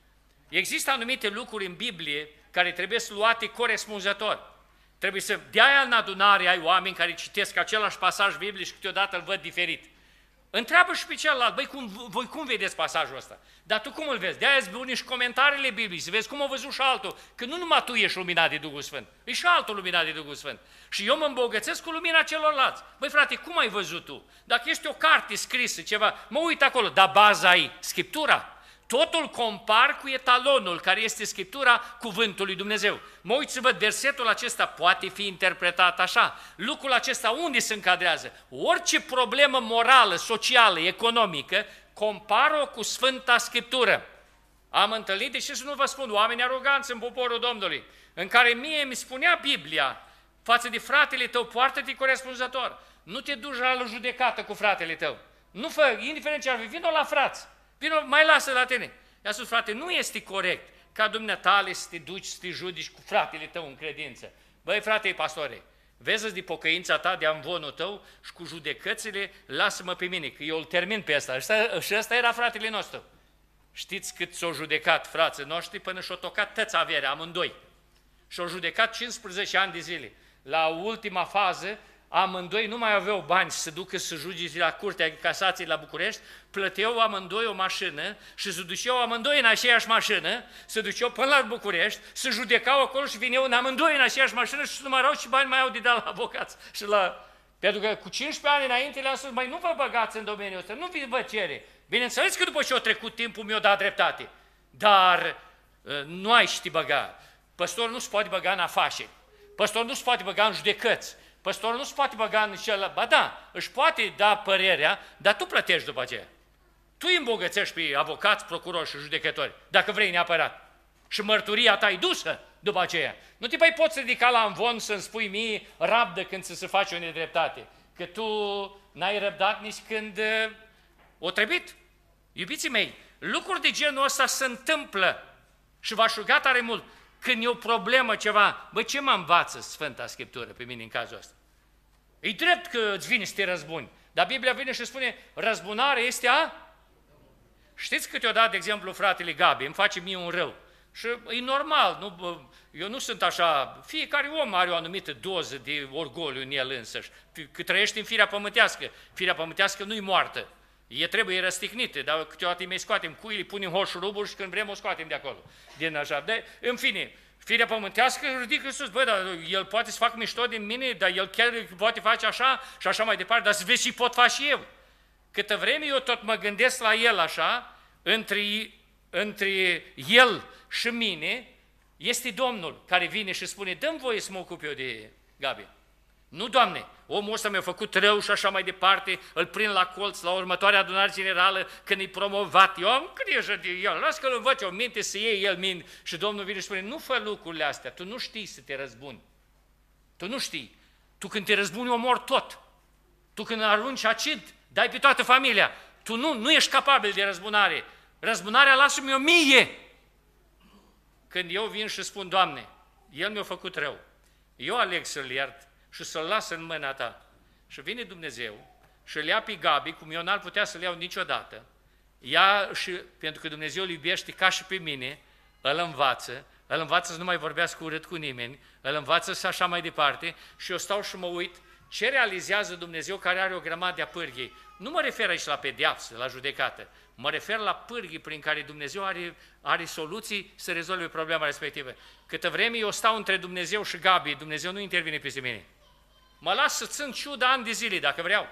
Există anumite lucruri în Biblie care trebuie să luate corespunzător. Trebuie să, de-aia în adunare ai oameni care citesc același pasaj biblic și câteodată îl văd diferit. Întreabă și pe celălalt, băi, voi cum vedeți pasajul ăsta? Dar tu cum îl vezi? De-aia îți buni și comentariile biblice, să vezi cum o văzut și altul, că nu numai tu ești luminat de Duhul Sfânt, e și altul luminat de Duhul Sfânt. Și eu mă îmbogățesc cu lumina celorlalți. Băi, frate, cum ai văzut tu? Dacă este o carte scrisă, ceva, mă uit acolo, dar baza e Scriptura. Totul compar cu etalonul care este Scriptura, cuvântul lui Dumnezeu. Mă uit să văd, versetul acesta poate fi interpretat așa. Lucrul acesta unde se încadrează? Orice problemă morală, socială, economică, compar-o cu Sfânta Scriptură. Am întâlnit, deși să nu vă spun, oameni aroganți în poporul Domnului, în care mie mi spunea Biblia, față de fratele tău, poartă-te corespunzător. Nu te duci la judecată cu fratele tău. Nu fă, indiferent ce ar fi, vină la frați. Vino, mai lasă la tine. I-a spus, frate, nu este corect ca dumneatale să te duci, să te judici cu fratele tău în credință. Băi, frate, pastore, vezi de pocăința ta, de amvonul tău și cu judecățile, lasă-mă pe mine, că eu îl termin pe asta. Și ăsta era fratele nostru. Știți cât s-au judecat frații noștri până și-au tocat tăți averea, amândoi. Și-au judecat 15 ani de zile. La ultima fază, amândoi nu mai aveau bani să se ducă să judice la Curtea Casației la București, plăteau amândoi o mașină și se duceau amândoi în aceeași mașină, se duceau până la București, se judecau acolo și vineau în amândoi în aceeași mașină și numărau ce bani mai au de dat la avocați. Și pentru că cu 15 ani înainte le-am spus, mai nu vă băgați în domeniul ăsta, nu vă cere. Bineînțeles că după ce a trecut timpul mi-a dat dreptate, dar nu ai ști băga. Păstorul nu se poate băga în afaceri, păstorul nu se poate băga în judecăți, păstorul nu se poate băga în celălalt. Ba da, își poate da părerea, dar tu plătești după aceea. Tu îi îmbogățești pe avocați, procurori și judecători, dacă vrei neapărat. Și mărturia ta e dusă după aceea. Nu te mai poți ridica la amvon să-mi spui mie rabdă când să se face o nedreptate, că tu n-ai răbdat nici când o trebuit. Iubiții mei, lucruri de genul ăsta se întâmplă și v-aș ruga tare mult. Când e o problemă ceva, băi, ce mă învață Sfânta Scriptură pe mine în cazul ăsta? E drept că îți vine să te răzbuni, dar Biblia vine și spune, răzbunarea este a? Știți câteodată, de exemplu, fratele Gabi, îmi face mie un rău. Și e normal, eu nu sunt așa, fiecare om are o anumită doză de orgoliu în el însăși, că trăiește în firea pământească nu-i moartă, e trebuie răstignită, dar câteodată îi mai scoatem cuii, îi punem hoșurubul și când vrem o scoatem de acolo. Din așa. În fine, firea pământească ridică sus, băi, dar el poate să facă mișto din mine, dar el chiar poate face așa și așa mai departe, dar să vezi și pot face și eu. Câtă vreme eu tot mă gândesc la el așa, între el și mine, este Domnul care vine și spune, dă-mi voie să mă ocup eu de Gabi. Nu, Doamne, omul ăsta mi-a făcut rău și așa mai departe, îl prind la colț la următoarea adunare generală când e promovat. Eu am grijă de el, las că îl învăț eu minte să iei el minte. Și Domnul vine și spune, nu fă lucrurile astea, tu nu știi să te răzbuni. Tu nu știi. Tu când te răzbuni omori tot. Tu când arunci acid, dai pe toată familia. Tu nu ești capabil de răzbunare. Răzbunarea lasă-mi 1000. Când eu vin și spun, Doamne, el mi-a făcut rău, eu aleg să-l iert și să-l las în mâna ta. Și vine Dumnezeu și îl ia pe Gabi, cum eu n-ar putea să-l iau niciodată, și pentru că Dumnezeu îl iubește ca și pe mine, îl învață să nu mai vorbească urât cu nimeni, îl învață să așa mai departe și eu stau și mă uit ce realizează Dumnezeu care are o grămadă de pârghii. Nu mă refer aici la pedeapsă, la judecată, mă refer la pârghii prin care Dumnezeu are soluții să rezolve problema respectivă. Câtă vreme eu stau între Dumnezeu și Gabi, Dumnezeu nu intervine peste mine. Mă las să țin ciuda ani de zile, dacă vreau.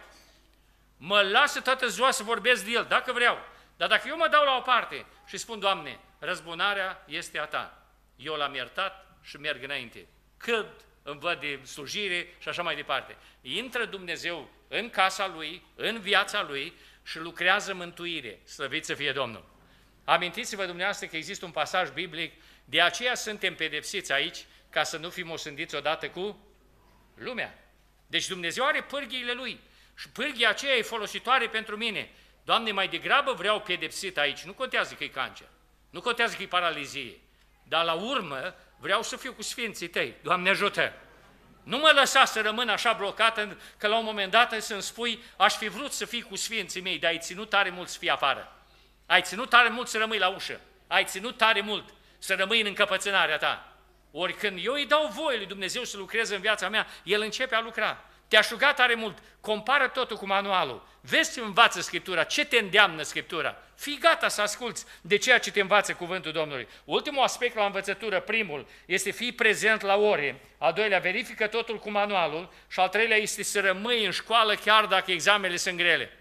Mă lasă toată ziua să vorbesc de el, dacă vreau. Dar dacă eu mă dau la o parte și spun, Doamne, răzbunarea este a ta, eu l-am iertat și merg înainte. Cât îmi văd de slujire și așa mai departe. Intră Dumnezeu în casa Lui, în viața Lui și lucrează mântuire. Slăvit să fie Domnul! Amintiți-vă dumneavoastră că există un pasaj biblic, de aceea suntem pedepsiți aici, ca să nu fim osândiți odată cu lumea. Deci Dumnezeu are pârghiile Lui și pârghia aceea e folositoare pentru mine. Doamne, mai degrabă vreau pedepsit aici, nu contează că e cancer, nu contează că e paralizie, dar la urmă vreau să fiu cu sfinții tăi. Doamne ajută! Nu mă lăsa să rămân așa blocată că la un moment dat să-mi spui, aș fi vrut să fii cu sfinții mei, dar ai ținut tare mult să fii afară. Ai ținut tare mult să rămâi la ușă. Ai ținut tare mult să rămâi în încăpățânarea ta. Ori când eu îi dau voie lui Dumnezeu să lucreze în viața mea, El începe a lucra. Te-a rugat tare mult, compară totul cu manualul, vezi ce învață Scriptura, ce te îndeamnă Scriptura, fii gata să asculți de ceea ce te învață cuvântul Domnului. Ultimul aspect la învățătură, primul, este fii prezent la ore, al doilea, verifică totul cu manualul și al treilea este să rămâi în școală chiar dacă examenele sunt grele.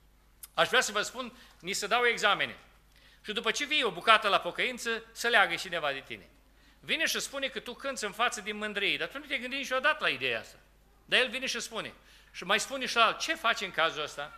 Aș vrea să vă spun, ni se dau examene și după ce vii o bucată la pocăință, să leagă cineva de tine. Vine și spune că tu cânți în față din mândrie, dar tu nu te gândi niciodată la ideea asta. Dar el vine și spune. Și mai spune și la alt, ce faci în cazul ăsta?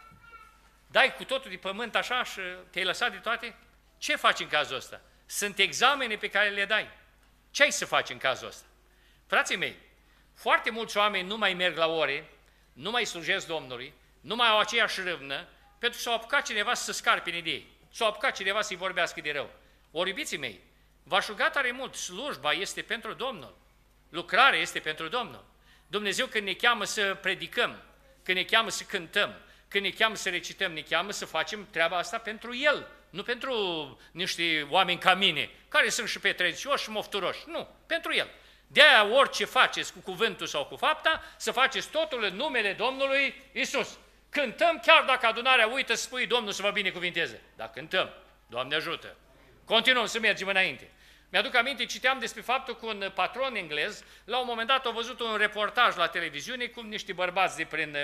Dai cu totul de pământ așa și te-ai lăsat de toate? Ce faci în cazul ăsta? Sunt examene pe care le dai. Ce ai să faci în cazul ăsta? Frații mei, foarte mulți oameni nu mai merg la ore, nu mai slujesc Domnului, nu mai au aceeași râvnă, pentru că s-au apucat cineva să scarpe în idei, s-au apucat cineva să-i vorbească de rău. Ori, iubiții mei, v-aș ruga tare mult, slujba este pentru Domnul, lucrarea este pentru Domnul. Dumnezeu când ne cheamă să predicăm, când ne cheamă să cântăm, când ne cheamă să recităm, ne cheamă să facem treaba asta pentru El, nu pentru niște oameni ca mine, care sunt și petreceioși și mofturoși, nu, pentru El. De-aia orice faceți cu cuvântul sau cu fapta, să faceți totul în numele Domnului Iisus. Cântăm chiar dacă adunarea uită să spui Domnul să vă binecuvinteze. Dar cântăm, Doamne ajută. Continuăm să mergem înainte. Mi-aduc aminte, citeam despre faptul că un patron englez, la un moment dat a văzut un reportaj la televiziune cum niște bărbați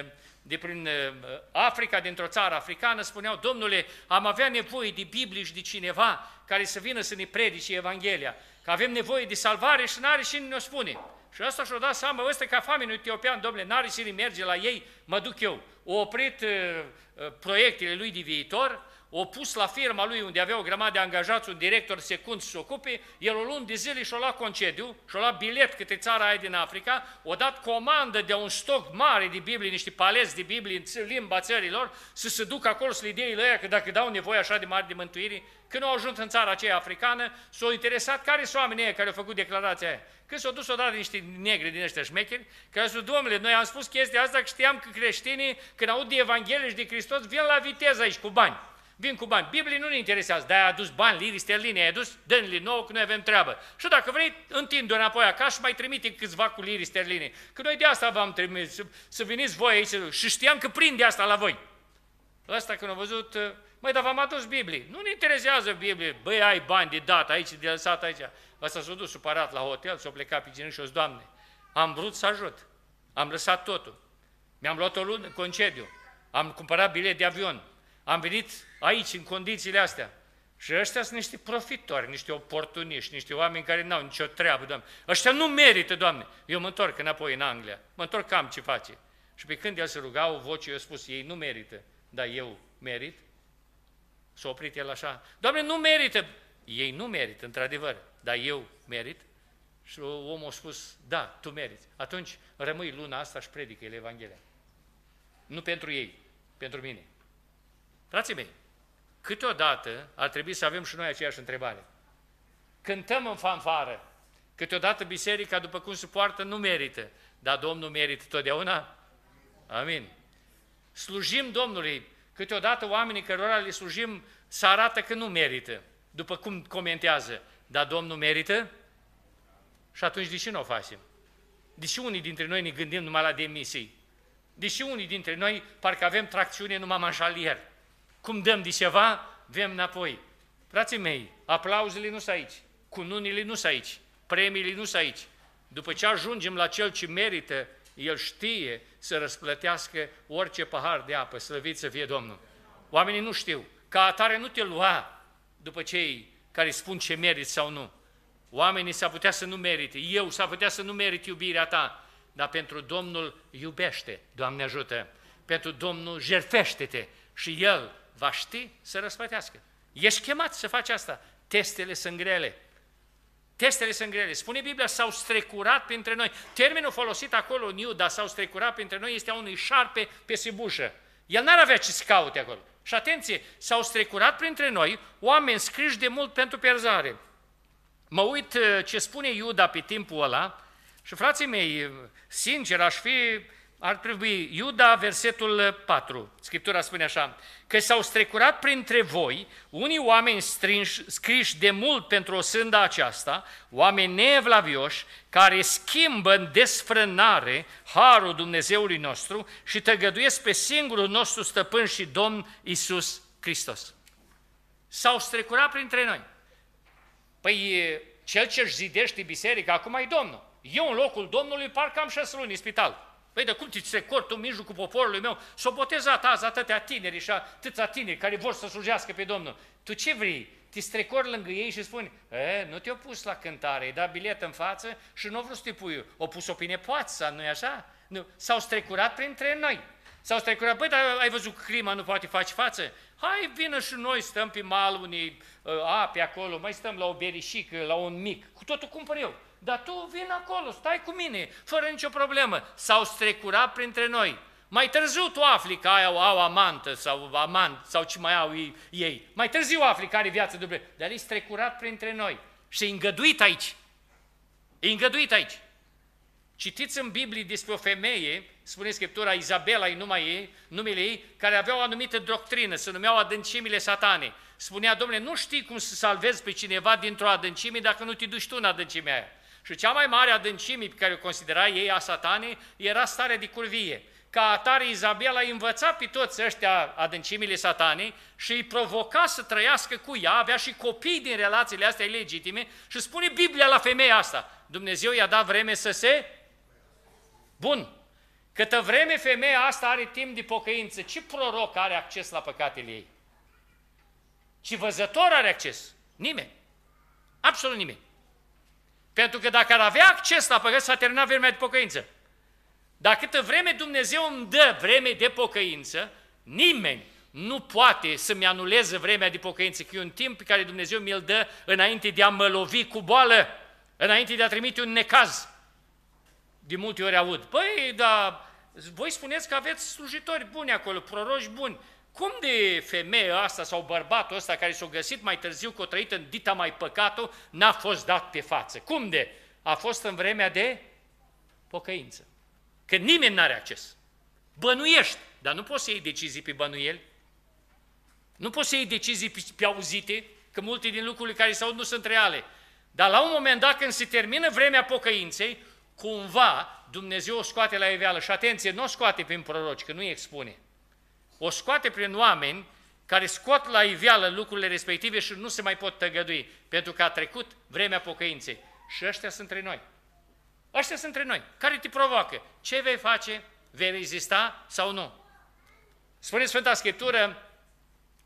de prin Africa, dintr-o țară africană, spuneau, Domnule, am avea nevoie de Biblie și de cineva care să vină să ne predice Evanghelia, că avem nevoie de salvare și n-are și ne-o spune. Și asta și-o dat seama, ăsta ca faminul etiopian, domnule, n-are cine merge la ei, mă duc eu. O oprit proiectele lui de viitor, o pus la firma lui unde avea o grămadă de angajați, un director secund să se ocupe, el o luni de zile și-o luat concediu, și-o luat bilet către țara aia din Africa, o dat comandă de un stoc mare de Biblie, niște paleți de Biblie în limba țărilor, să se ducă acolo să le ideile ăia, că dacă dau nevoie așa de mare de mântuire, când au ajuns în țara aceea africană, s-au interesat care sunt oamenii ăia care au făcut declarația aia. Când s-au dus odată niște negri din ăștia șmecheri, care au zis, domnule, noi am spus chestia asta că știam că creștinii, când aud de Evanghelie și de Hristos, vin la viteză aici cu bani. Vin cu bani. Biblie nu ne interesează, dar ai adus bani, liri sterline, ai adus, dă-ne nouă, că noi avem treabă. Și dacă vrei, întind-o înapoi acasă și mai trimite câțiva cu liri sterline. Că noi de asta v-am trimis, să veniți voi aici și știam că prinde asta la voi. Ăsta când a văzut, măi, dar v-am adus Biblie. Nu ne interesează Biblie. Băi, ai bani de dat aici, de lăsat aici. Ăsta s-a dus supărat la hotel, s-a plecat pe genunchi și a zis, Doamne, am vrut să ajut. Am lăsat totul. Mi-am luat o lună concediu. Am cumpărat bilet de avion. Am venit aici, în condițiile astea. Și ăștia sunt niște profitori, niște oportuniști, niște oameni care n-au nicio treabă, Doamne. Ăștia nu merită, Doamne. Eu mă întorc înapoi în Anglia, mă întorc cam ce face. Și pe când el se ruga, o voce i-a spus, ei nu merită, dar eu merit. S-a oprit el așa, Doamne, nu merită. Ei nu merită, într-adevăr, dar eu merit. Și omul a spus, da, tu meriți. Atunci rămâi luna asta și predică el Evanghelia. Nu pentru ei, pentru mine. Frații mei, câteodată ar trebui să avem și noi aceeași întrebare. Cântăm în fanfară, câteodată biserica, după cum se poartă, nu merită, dar Domnul merită totdeauna? Amin. Slujim Domnului, câteodată oamenii cărora le slujim să arată că nu merită, după cum comentează, dar Domnul merită? Și atunci de ce nu o facem? Deși unii dintre noi ne gândim numai la demisii, deși unii dintre noi parcă avem tracțiune numai manșalier, cum dăm de ceva, vrem înapoi. Frații mei, aplauzele nu sunt aici, cununile nu sunt aici, premiile nu sunt aici. După ce ajungem la cel ce merită, el știe să răsplătească orice pahar de apă, slăvit să fie Domnul. Oamenii nu știu, ca atare nu te lua după cei care spun ce meriți sau nu. Oamenii s-ar putea să nu merite, eu s-ar putea să nu merit iubirea ta, dar pentru Domnul iubește, Doamne ajută, pentru Domnul jertfește-te și El va ști să răsplătească. Ești chemat să faci asta. Testele sunt grele. Testele sunt grele. Spune Biblia, s-au strecurat printre noi. Termenul folosit acolo în Iuda, s-au strecurat printre noi, este a unui șarpe pe sibușă. El n-ar avea ce să caute acolo. Și atenție, s-au strecurat printre noi oameni scriși de mult pentru pierzare. Mă uit ce spune Iuda pe timpul ăla și, frații mei, sincer, ar trebui Iuda, versetul 4, Scriptura spune așa, că s-au strecurat printre voi unii oameni scriși de mult pentru o sândă aceasta, oameni neevlavioși, care schimbă în desfrânare harul Dumnezeului nostru și tăgăduiesc pe singurul nostru stăpân și Domn Iisus Hristos. S-au strecurat printre noi. Păi cel ce-și zidește biserica, acum e Domnul. Eu în locul Domnului parcă am 6 luni în spital. Păi de cum te strecori tu în mijlocul poporului meu? S-au botezat azi atâtea tineri și atâția tineri care vor să slujească pe Domnul. Tu ce vrei? Te strecori lângă ei și spuni, nu te-au pus la cântare, îi da bilet în față și nu vreau să te pui. O pus-o pe nepoața, nu-i așa? Nu. S-au strecurat printre noi. S-au strecurat, băi, dar ai văzut că crima nu poate face față? Hai, vină și noi, stăm pe mal unei ape acolo, mai stăm la o berișică, la un mic, cu totul cumpăr eu. Dar tu vin acolo, stai cu mine, fără nicio problemă. S-au strecurat printre noi. Mai târziu tu afli că au amantă sau amant sau ce mai au ei. Mai târziu afli că are viață dublă. Dar e strecurat printre noi. Și e îngăduit aici. E îngăduit aici. Citiți în Biblie despre o femeie, spune Scriptura, Izabela e numele ei, care avea o anumită doctrină, se numeau adâncimile satane. Spunea, domnule, nu știi cum să salvezi pe cineva dintr-o adâncime dacă nu te duci tu în adâncimea aia. Și cea mai mare adâncime pe care o considera ei a satanei era starea de curvie. Ca atare, Izabela îi învăța pe toți ăștia adâncimile satanei și îi provoca să trăiască cu ea, avea și copii din relațiile astea ilegitime și spune Biblia la femeia asta. Dumnezeu i-a dat vreme să se... Bun. Câtă vreme femeia asta are timp de pocăință, ce proroc are acces la păcatele ei? Ce văzător are acces? Nimeni. Absolut nimeni. Pentru că dacă ar avea acces la păcat, s-a terminat vremea de pocăință. Dar câtă vreme Dumnezeu îmi dă vreme de pocăință, nimeni nu poate să-mi anuleze vremea de pocăință, că e un timp pe care Dumnezeu mi-l dă înainte de a mă lovi cu boală, înainte de a trimite un necaz. De multe ori aud, băi, dar voi spuneți că aveți slujitori buni acolo, proroși buni. Cum de femeia asta sau bărbatul ăsta care s-a găsit mai târziu că o trăit în dita mai păcatul, n-a fost dat pe față? Cum de? A fost în vremea de pocăință. Că nimeni n-are acces. Bănuiești, dar nu poți să iei decizii pe bănuieli. Nu poți să iei decizii pe auzite, că multe din lucrurile care se aud nu sunt reale. Dar la un moment dat, când se termină vremea pocăinței, cumva Dumnezeu o scoate la iveală. Și atenție, nu o scoate prin proroci, că nu îi expune. O scoate prin oameni care scot la iveală lucrurile respective și nu se mai pot tăgădui, pentru că a trecut vremea pocăinței. Și ăștia sunt între noi. Ăștia sunt între noi. Care te provoacă? Ce vei face? Vei rezista sau nu? Spune Sfânta Scriptură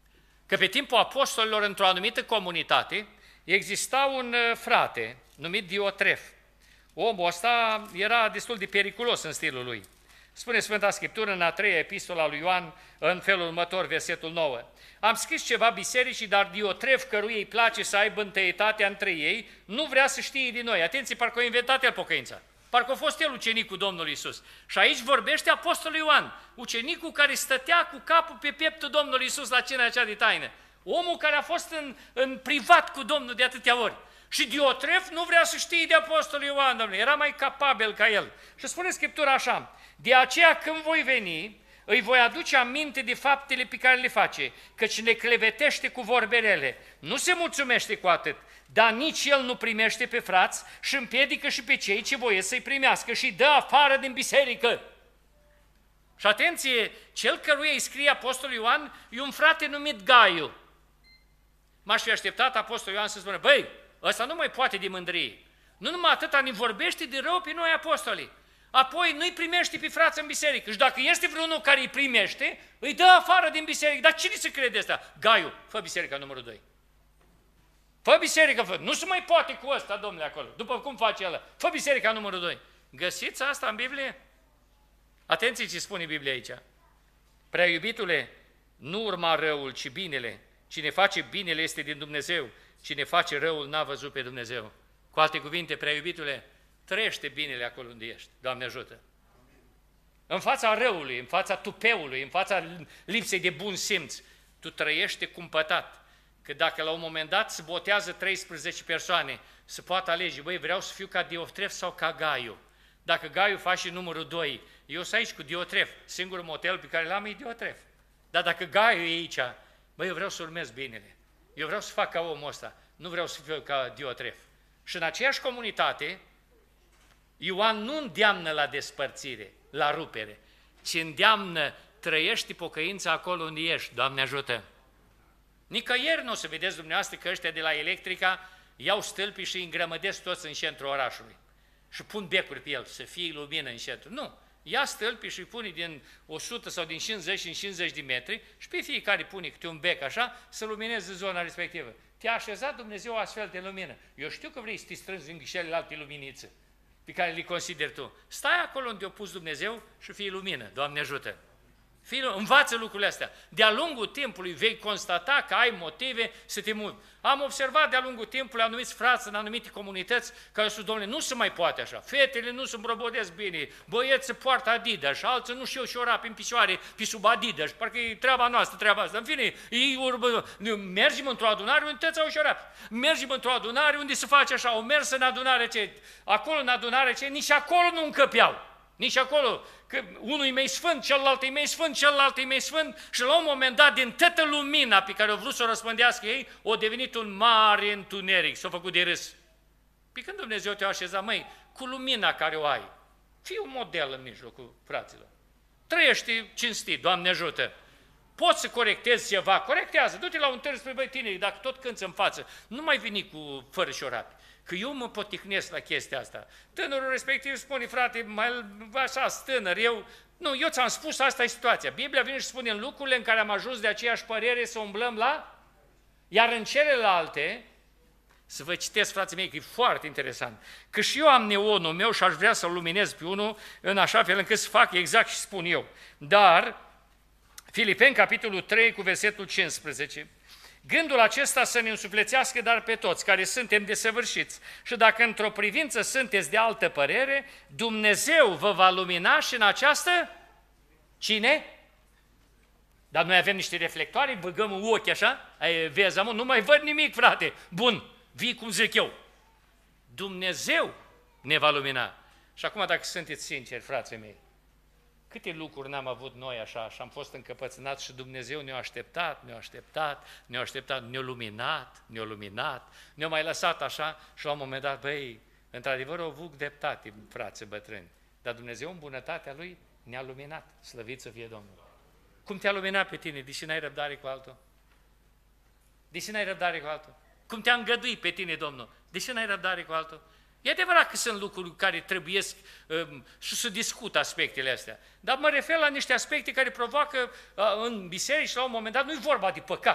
că pe timpul apostolilor, într-o anumită comunitate, exista un frate numit Diotref. Omul ăsta era destul de periculos în stilul lui. Spune Sfânta Scriptură în a 3-a epistola lui Ioan în felul următor, versetul 9. Am scris ceva bisericii, dar Diotref, căruia îi place să aibă întâietatea între ei, nu vrea să știe din noi. Atenție, parcă a inventat el pocăința. Parcă a fost el ucenicul Domnului Iisus. Și aici vorbește apostolul Ioan, ucenicul care stătea cu capul pe pieptul Domnului Iisus la cina acea de taină. Omul care a fost în privat cu Domnul de atâtea ori. Și Diotref nu vrea să știe de apostolul Ioan, Domnule, era mai capabil ca el. Și spune Scriptura așa, de aceea când voi veni, îi voi aduce aminte de faptele pe care le face, căci ne clevetește cu vorbele. Nu se mulțumește cu atât, dar nici el nu primește pe frați și împiedică și pe cei ce voiesc să-i primească și îi dă afară din biserică. Și atenție, cel căruia îi scrie apostolul Ioan e un frate numit Gaiu. M-aș fi așteptat apostolul Ioan să spună, băi, ăsta nu mai poate de mândrie. Nu numai atâta ne vorbește de rău pe noi apostolii. Apoi nu-i primește pe frați în biserică. Și dacă este vreunul care îi primește, îi dă afară din biserică. Dar cine se crede asta? Gaiu, fă biserica numărul 2. Fă biserică, fă. Nu se mai poate cu ăsta, domnule, acolo. După cum face el. Fă biserica numărul 2. Găsiți asta în Biblie? Atenție ce spune Biblia aici. Prea iubitule, nu urma răul, ci binele. Cine face binele este din Dumnezeu. Cine face răul n-a văzut pe Dumnezeu. Cu alte cuvinte, prea iubitule, trăiește binele acolo unde ești. Doamne ajută! În fața răului, în fața tupeului, în fața lipsei de bun simț, tu trăiește cumpătat. Că dacă la un moment dat se botează 13 persoane, se poate alege, băi, vreau să fiu ca Diotref sau ca Gaiu. Dacă Gaiu face numărul 2, eu sunt aici cu Diotref, singurul motel pe care l-am e Diotref. Dar dacă Gaiu e aici, băi, eu vreau să urmez binele. Eu vreau să fac ca omul ăsta, nu vreau să fiu ca Diotref. Și în aceeași comunitate, Ioan nu îndeamnă la despărțire, la rupere, ci îndeamnă, trăiești pocăința acolo unde ești, Doamne ajută! Nicăieri nu o să vedeți dumneavoastră că ăștia de la Electrica iau stâlpii și îi îngrămădesc toți în centrul orașului și pun becuri pe el, să fie lumină în centru. Nu! Ia stâlpii și îi pune din 100 sau din 50 în 50 de metri și pe fiecare pune câte un bec așa să lumineze zona respectivă. Te-a așezat Dumnezeu o astfel de lumină. Eu știu că vrei să te strângi în ghișelele alte luminițe pe care le consideri tu. Stai acolo unde a pus Dumnezeu și fii lumină. Doamne ajută! Învață lucrurile astea. De-a lungul timpului vei constata că ai motive să te muți. Am observat de-a lungul timpului anumiți frați în anumite comunități care spun, domnule, nu se mai poate așa. Fetele nu se îmbrobodesc bine, băieți se poartă Adidas și alții nu știu șorap în picioare pe sub Adidas. Parcă e treaba noastră, treaba asta. În fine, mergem într-o adunare unde tăți au șorap. Mergem într-o adunare unde se face așa, o mers în adunare ce, acolo în adunare ce, nici acolo nu încăpeau. Nici acolo, că unul e mai sfânt, celălalt e mai sfânt, celălalt e mai sfânt și la un moment dat, din toată lumina pe care au vrut să o răspândească ei, a devenit un mare întuneric, s-a făcut de râs. Pe când Dumnezeu te-a așezat, măi, cu lumina care o ai, fii un model în mijlocul fraților. Trăiește cinstit, Doamne ajută. Poți să corectezi ceva, corectează, du-te la un târg spre băi tineri, dacă tot cânți în față, nu mai veni cu fără șorapi. Că eu mă poticnesc la chestia asta. Tânărul respectiv spune, frate, mai așa tânăr, eu ți-am spus, asta e situația. Biblia vine și spune în lucrurile în care am ajuns de aceeași părere să umblăm la... Iar în celelalte, să vă citesc, frații mei, că e foarte interesant, că și eu am neonul meu și aș vrea să-l luminez pe unul în așa fel încât să fac exact și spun eu. Dar, Filipeni, capitolul 3, cu versetul 15, gândul acesta să ne însuflețească, dar pe toți care suntem desăvârșiți. Și dacă într-o privință sunteți de altă părere, Dumnezeu vă va lumina și în această... Cine? Dar noi avem niște reflectoare, băgăm în ochi așa, vezi, nu mai văd nimic, frate. Bun, vii cum zic eu. Dumnezeu ne va lumina. Și acum, dacă sunteți sinceri, frații mei, câte lucruri n-am avut noi așa și am fost încăpățânați și Dumnezeu ne-a așteptat, ne-a luminat, ne-a mai lăsat așa și la un moment dat, băi, într-adevăr au avut dreptate, frați bătrâni, dar Dumnezeu în bunătatea Lui ne-a luminat, slăvit să fie Domnul. Cum te-a luminat pe tine, deși n-ai răbdare cu altul? Deși n-ai răbdare cu altul? Cum te-a îngăduit pe tine, Domnul, deși n-ai răbdare cu altul? E adevărat că sunt lucruri care trebuiesc și să discut aspectele astea, dar mă refer la niște aspecte care provoacă în biserici, la un moment dat, nu e vorba de păcat,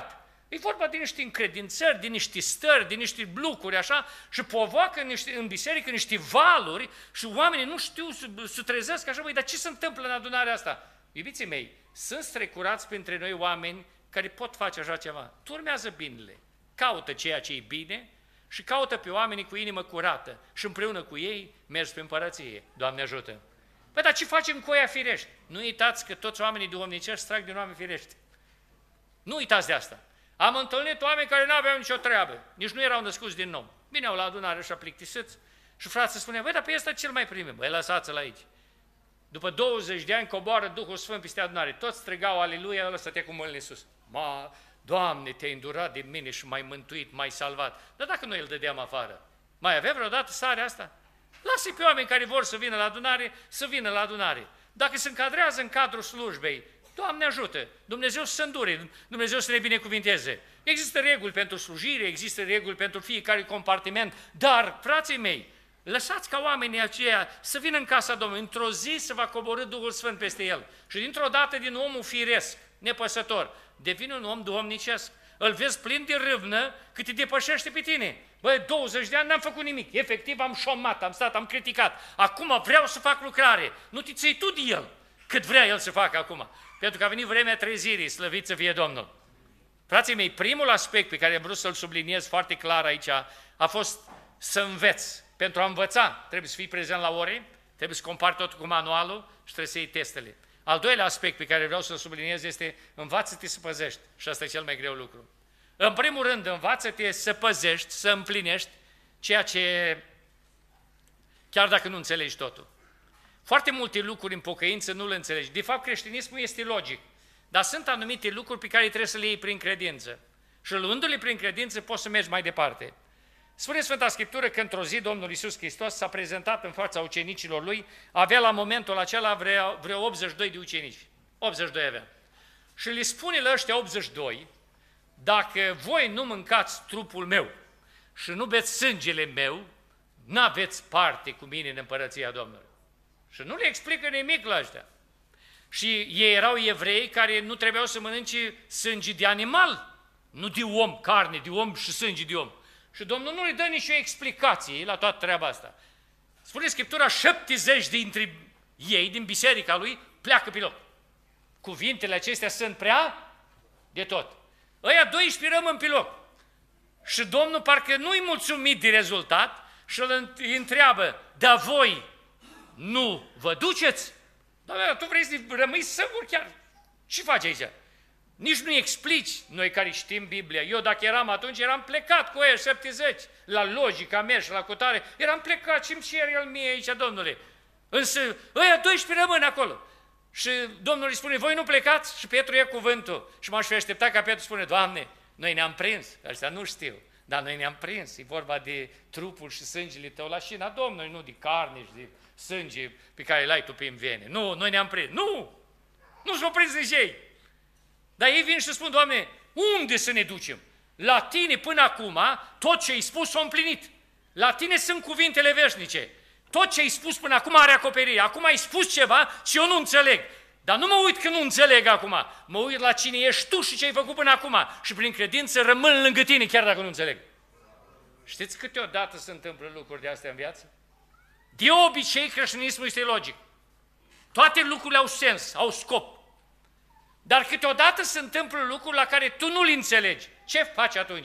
E vorba de niște încredințări, de niște stări, de niște lucruri, așa, și provoacă în biserică niște valuri și oamenii nu știu să trezesc așa, băi, dar ce se întâmplă în adunarea asta? Iubiții mei, sunt strecurați printre noi oameni care pot face așa ceva. Tu urmează binele, caută ceea ce e bine și caută pe oamenii cu inimă curată și împreună cu ei mergi pe împărăție. Doamne ajută! Păi, dar ce facem cu oia firești? Nu uitați că toți oamenii duhovnicești trag din oameni firești. Nu uitați de asta. Am întâlnit oameni care nu aveau nicio treabă, nici nu erau născuți din nou. Vineau la adunare așa plictisiți și frații spunea, băi, dar pe ăsta cel mai primim, băi, lăsați-l aici. După 20 de ani coboară Duhul Sfânt peste adunare, toți strigau aleluia, ăla stătea cu mâinile sus. Doamne, te-ai îndurat de mine și m-ai mântuit, m-ai salvat. Dar dacă noi îl dădeam afară, mai avea vreodată starea asta? Lasă-i pe oameni care vor să vină la adunare, să vină la adunare. Dacă se încadrează în cadrul slujbei, Doamne ajută, Dumnezeu să se îndure, Dumnezeu să ne binecuvinteze. Există reguli pentru slujire, există reguli pentru fiecare compartiment, dar, frații mei, lăsați ca oamenii aceia să vină în casa Domnului, într-o zi se va coborî Duhul Sfânt peste el și dintr-o dată din omul firesc, nepăsător, devine un om duhovnicesc. Îl vezi plin de râvnă cât te depășește pe tine. Băi, 20 de ani n-am făcut nimic, efectiv am șomat, am stat, am criticat, acum vreau să fac lucrare, nu te ții tu de el cât vrea el să facă acum. Pentru că a venit vremea trezirii, slăvit să fie Domnul. Frații mei, primul aspect pe care am vrut să-l subliniez foarte clar aici a fost să înveți. Pentru a învăța trebuie să fii prezent la ore, trebuie să compari totul cu manualul și trebuie să iei testele. Al doilea aspect pe care vreau să-l subliniez este învață-te să păzești și asta e cel mai greu lucru. În primul rând, învață-te să păzești, să împlinești ceea ce, chiar dacă nu înțelegi totul. Foarte multe lucruri în pocăință nu le înțelegi. De fapt, creștinismul este logic, dar sunt anumite lucruri pe care trebuie să le iei prin credință. Și luându-le prin credință poți să mergi mai departe. Spune Sfânta Scriptură că într-o zi Domnul Iisus Hristos s-a prezentat în fața ucenicilor lui, avea la momentul acela vreo 82 de ucenici. 82 avea. Și le spune la ăștia 82, dacă voi nu mâncați trupul meu și nu beți sângele meu, n-aveți parte cu mine în împărăția Domnului. Și nu le explică nimic la ăștia. Și ei erau evrei care nu trebuiau să mănânce sânge de animal, nu de om, carne de om și sânge de om. Și Domnul nu le dă nicio explicație la toată treaba asta. Spune Scriptura, 70 dintre ei, din biserica lui, pleacă pe loc. Cuvintele acestea sunt prea de tot. Ăia 12 rămân pe loc. Și Domnul parcă nu-i mulțumit de rezultat și îl întreabă, dar voi nu vă duceți? Dar tu vrei să rămâi singur chiar? Ce faci aici? Nici nu explici, noi care știm Biblia. Eu dacă eram atunci, eram plecat cu ei 70, la logica mea și la cutare, eram plecat și îmi cer el mie aici, Domnule. Însă ăia 12 rămân acolo. Și Domnul îi spune, voi nu plecați? Și Petru ia cuvântul. Și m-aș fi așteptat ca Petru spune, Doamne, noi ne-am prins. Ăștia nu știu, dar noi ne-am prins. E vorba de trupul și sângele tău la șina Domnului, nu de carne și de sânge pe care l-ai tu pe vene. Nu, noi ne-am prins. Nu s-au prins nici ei. Dar ei vin și spun, Doamne, unde să ne ducem? La Tine până acum, tot ce ai spus s-a împlinit. La Tine sunt cuvintele veșnice. Tot ce ai spus până acum are acoperire. Acum ai spus ceva și eu nu înțeleg. Dar nu mă uit că nu înțeleg acum. Mă uit la cine ești tu și ce ai făcut până acum. Și prin credință rămân lângă Tine, chiar dacă nu înțeleg. Știți câteodată se întâmplă lucruri de astea în viață? De obicei, creștinismul este logic. Toate lucrurile au sens, au scop. Dar câteodată se întâmplă lucruri la care tu nu-l înțelegi. Ce faci atunci?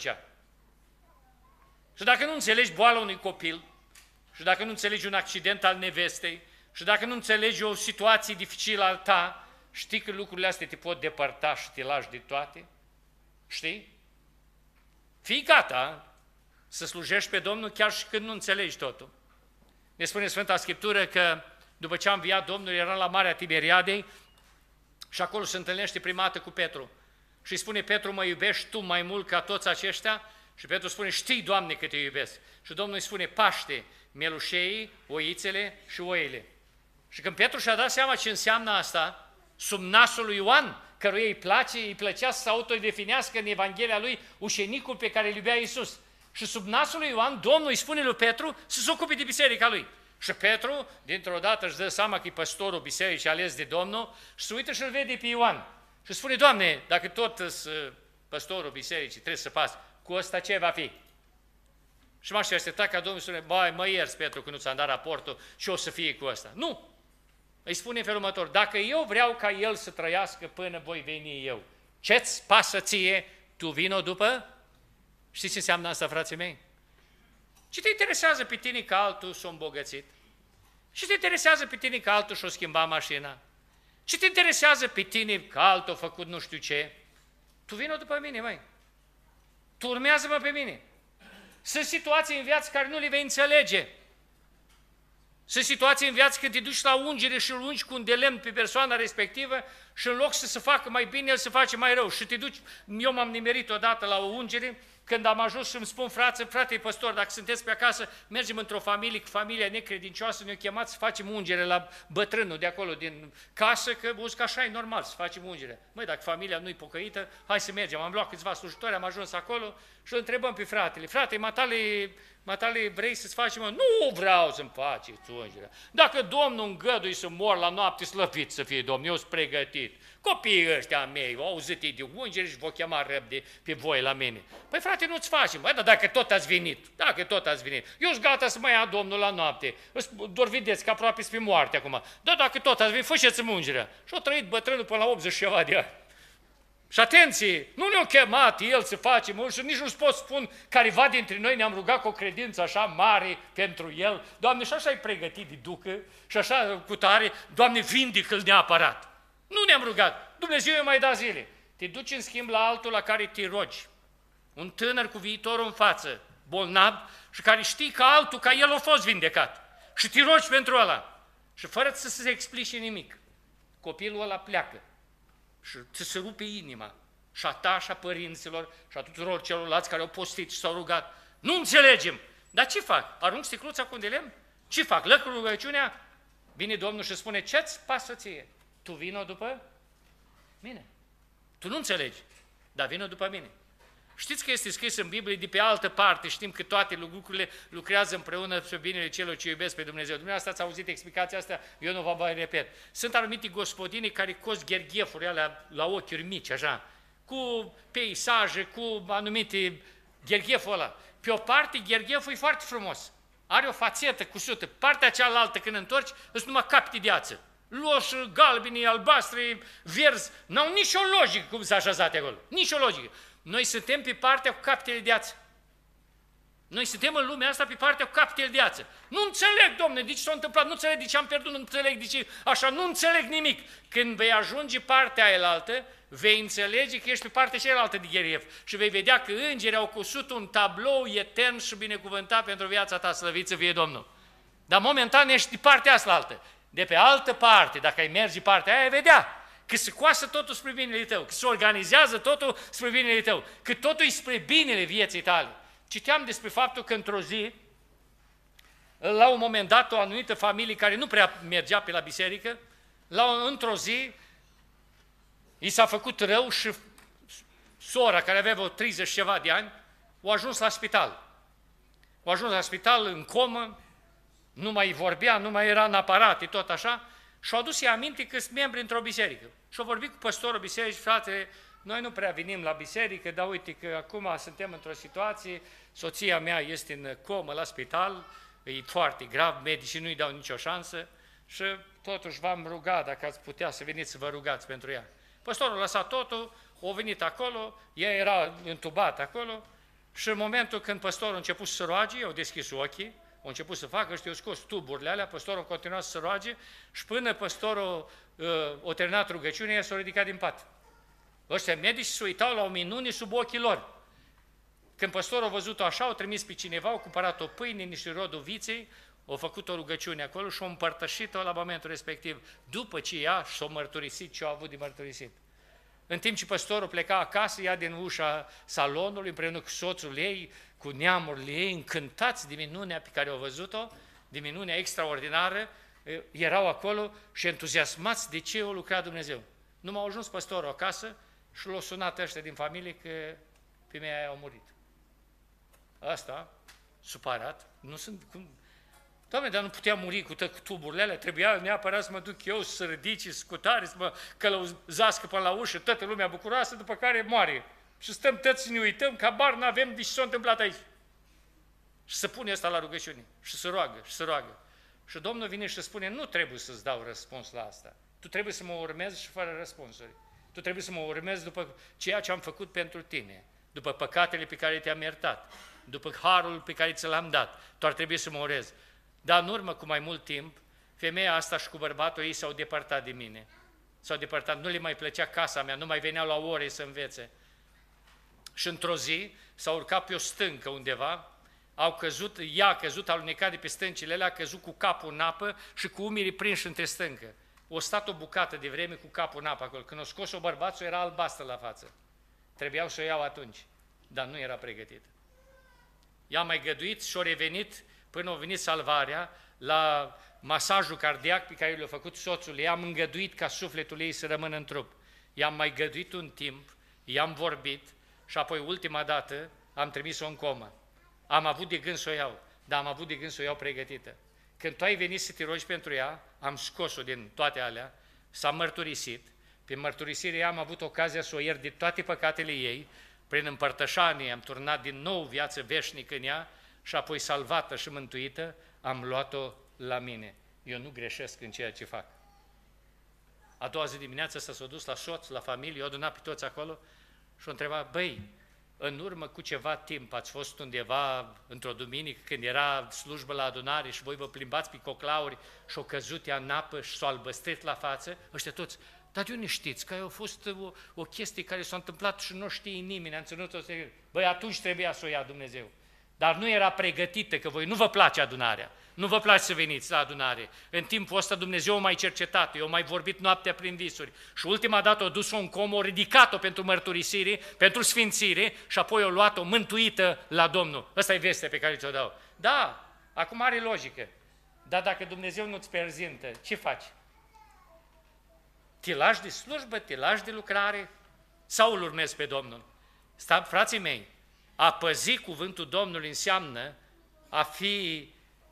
Și dacă nu înțelegi boala unui copil, și dacă nu înțelegi un accident al nevestei, și dacă nu înțelegi o situație dificilă al ta, știi că lucrurile astea te pot depărta și te lași de toate? Știi? Fii gata să slujești pe Domnul chiar și când nu înțelegi totul. Ne spune Sfânta Scriptură că după ce a înviat Domnul, era la Marea Tiberiadei și acolo se întâlnește prima dată cu Petru. Și îi spune, Petru, mă iubești tu mai mult ca toți aceștia? Și Petru spune, știi, Doamne, că te iubesc. Și Domnul îi spune, paște mielușeii, oițele și oile. Și când Petru și-a dat seama ce înseamnă asta, sub nasul lui Ioan, căruia îi plăcea să se autodefinească în Evanghelia lui ucenicul pe care îl iubea Iisus. Și sub nasul lui Ioan, Domnul îi spune lui Petru să se ocupe de biserica lui. Și Petru, dintr-o dată, își dă seama că e păstorul bisericii ales de Domnul și se uită și îl vede pe Ioan. Și spune, Doamne, dacă tot sunt păstorul bisericii, trebuie să pas. Cu ăsta ce va fi? Și m-aș aștepta ca Domnul să spune, băi, mă ierți, Petru, că nu ți-am dat raportul și o să fie cu ăsta. Nu! Îi spune în felul următor, dacă eu vreau ca el să trăiască până voi veni eu, ce-ți pasă ție, tu vino după? Știți ce înseamnă asta, frații mei? Ce te interesează pe tine că altul s-a îmbogățit? Ce te interesează pe tine că altul și-a schimbat mașina? Ce te interesează pe tine că altul a făcut nu știu ce? Tu vino după mine, măi. Tu urmează-mă pe mine. Sunt situații în viață care nu le vei înțelege. Sunt situații în viață când te duci la ungere și îl ungi cu un de lemn pe persoana respectivă și în loc să se facă mai bine, el se face mai rău. Și te duci, eu m-am nimerit odată la o ungere, când am ajuns și îmi spun frate păstor, dacă sunteți pe acasă, mergem într-o familie, familia necredincioasă, ne-a chemat să facem ungere la bătrânul de acolo din casă, că că așa e normal să facem ungere. Măi, dacă familia nu-i pocăită, hai să mergem. Am luat câțiva slujitori, am ajuns acolo și îl întrebăm pe fratele, frate, matale, vrei să-ți facem? Nu vreau să-mi faceți ungerea. Dacă Domnul îngădui să mor la noapte, slăvit să fie Domnul, eu sunt pregătit. Copiii ăștia mei au auzit ei de ungere și vă chema răbde pe voi la mine. Păi frate, nu-ți facem. Băi, dar dacă tot ați venit, eu sunt gata să mă ia Domnul la noapte. Doar vedeți că aproape spre moarte acum. Da, dacă tot ați venit, faceți-mi ungerea. Și a trăit bătrânul până la 80 și ceva de ani. Și atenție, nu ne-a chemat el să facem și nici nu-ți pot spun careva dintre noi ne-am rugat cu o credință așa mare pentru el. Doamne, și așa e pregătit de ducă și așa cu tare, Doamne, vindecă-l neapărat. Nu ne-am rugat, Dumnezeu i-a mai dat zile. Te duci în schimb la altul la care te rogi. Un tânăr cu viitorul în față, bolnav și care știi că altul, ca el a fost vindecat. Și te rogi pentru ăla. Și fără să se explice nimic, copilul ăla pleacă. Și ți se rupe inima, și a ta, și a părinților, și a tuturor celorlalți care au postit și s-au rugat. Nu înțelegem! Dar ce fac? Arunc sticluța cu un de lemn? Ce fac? Lăc rugăciunea? Vine Domnul și spune, ce-ți pasă ție? Tu vino după mine. Tu nu înțelegi, dar vino după mine. Știți că este scris în Biblie, de pe altă parte, știm că toate lucrurile lucrează împreună pe binele celor ce iubesc pe Dumnezeu. Dumneavoastră ați auzit explicația asta, eu nu vă mai repet. Sunt anumite gospodine care cos gherghefuri alea la ochiuri mici, așa, cu peisaje, cu anumite ghergheful ăla. Pe o parte, ghergheful e foarte frumos. Are o fațetă cusută. Partea cealaltă, când întorci, sunt numai capti de ață. Loși, galbeni, albastri, verzi, n-au nicio logică cum s-a așezat acolo. Nicio logică. Noi suntem pe partea cu capitele de ață. Noi suntem în lumea asta pe partea cu capitele de ață. Nu înțeleg, Domne, de ce s-a întâmplat, nu înțeleg de ce am pierdut, nu înțeleg de ce, așa, nu înțeleg nimic. Când vei ajunge partea aia, vei înțelege că ești pe partea cealaltă de gherghef și vei vedea că îngerii au cusut un tablou etern și binecuvântat pentru viața ta, slăvit să fie Domnul. Dar momentan ești de partea asta. De pe altă parte, dacă ai merge partea aia, vedea că se coasă totul spre binele tău, că se organizează totul spre binele tău, că totul e spre binele vieții tale. Citeam despre faptul că într-o zi, la un moment dat, o anumită familie care nu prea mergea pe la biserică, într-o zi, i s-a făcut rău și sora, care avea vreo 30 ceva de ani, a ajuns la spital. A ajuns la spital în comă, nu mai vorbea, nu mai era în aparate, tot așa, și-au adus ea aminte că sunt membri într-o biserică. Și-au vorbit cu păstorul bisericii, frate, noi nu prea venim la biserică, dar uite că acum suntem într-o situație, soția mea este în comă la spital, e foarte grav, medicii nu-i dau nicio șansă și totuși v-am rugat dacă ați putea să veniți să vă rugați pentru ea. Păstorul a lăsat totul, a venit acolo, ea era întubată acolo și în momentul când păstorul a început să se roage, au deschis ochii, au început să facă, știu, scos tuburile alea, păstorul a continuat să se roage și până păstorul a terminat rugăciunea, s-a ridicat din pat. Ăștia medici se uitau la o minune sub ochii lor. Când păstorul a văzut-o așa, au trimis pe cineva, au cumpărat o pâine, niște rodul viței, au făcut o rugăciune acolo și au împărtășit-o la momentul respectiv, după ce ea și-a mărturisit ce a avut de mărturisit. În timp ce păstorul pleca acasă, ea din ușa salonului, împreună cu soțul ei, cu neamurile ei, încântați de minunea pe care au văzut-o, de minunea extraordinară, erau acolo și entuziasmați de ce a lucrat Dumnezeu. Nu m-a ajuns păstorul acasă și l-a sunat ăștia din familie că femeia aia a murit. Asta, supărat, nu sunt... Doamne, dar nu putea muri cu tuburile alea, trebuia neapărat să mă duc eu să ridice, să scutare, să mă călăuzească până la ușă, toată lumea bucuroasă, după care moare. Și stăm toți și ne uităm, că habar n-avem de ce s-a întâmplat aici. Și se pune ăsta la rugăciune și se roagă și se roagă. Și Domnul vine și spune, nu trebuie să-ți dau răspuns la asta. Tu trebuie să mă urmezi și fără răspunsuri. Tu trebuie să mă urmezi după ceea ce am făcut pentru tine, după păcatele pe care te-am iertat, după harul pe care ți l-am dat. Tu ar trebui să mă urmezi. Dar în urmă, cu mai mult timp, femeia asta și cu bărbatul ei s-au depărtat de mine. S-au depărtat, nu le mai plăcea casa mea, nu mai veneau la ore să învețe. Și într-o zi s-au urcat pe o stâncă undeva, au căzut, ea a căzut, a alunecat de pe stâncile alea, a căzut cu capul în apă și cu umerii prinși între stâncă. O stat o bucată de vreme cu capul în apă acolo. Când o scos-o bărbatul, era albastră la față. Trebuiau să o iau atunci, dar nu era pregătită. I-a mai găduit și-a revenit până a venit salvarea la masajul cardiac pe care l-a făcut soțul. I-am îngăduit ca sufletul ei să rămână în trup. I-am mai găduit un timp, i-am vorbit și apoi ultima dată am trimis-o în comă. Am avut de gând să o iau, dar am avut de gând să o iau pregătită. Când tu ai venit să te rogi pentru ea, am scos-o din toate alea, s-a mărturisit. Prin mărturisire am avut ocazia să o iert de toate păcatele ei, prin împărtășanie am turnat din nou viață veșnică în ea și apoi salvată și mântuită, am luat-o la mine. Eu nu greșesc în ceea ce fac. A doua zi dimineața s-a dus la soț, la familie, i-a adunat pe toți acolo și a întrebat, băi, în urmă cu ceva timp ați fost undeva într-o duminică când era slujbă la adunare și voi vă plimbați pe coclauri și-o căzut ea în apă și s-o albăstrit la față, ăștia toți, dar de unde știți? Că a fost o chestie care s-a întâmplat și nu știe nimeni, am ținut-o să... Băi, atunci trebuia să o ia Dumnezeu. Dar nu era pregătită, că voi nu vă place adunarea, nu vă place să veniți la adunare. În timpul ăsta Dumnezeu o mai cercetat, eu mai vorbit noaptea prin visuri și ultima dată o dus-o în comă, o ridicat-o pentru mărturisire, pentru sfințire și apoi o luat-o mântuită la Domnul. Ăsta e vestea pe care ți-o dau. Da, acum are logică, dar dacă Dumnezeu nu-ți prezintă, ce faci? Te lași de slujbă, te lași de lucrare sau îl urmezi pe Domnul? Frații mei, a păzi cuvântul Domnului înseamnă a fi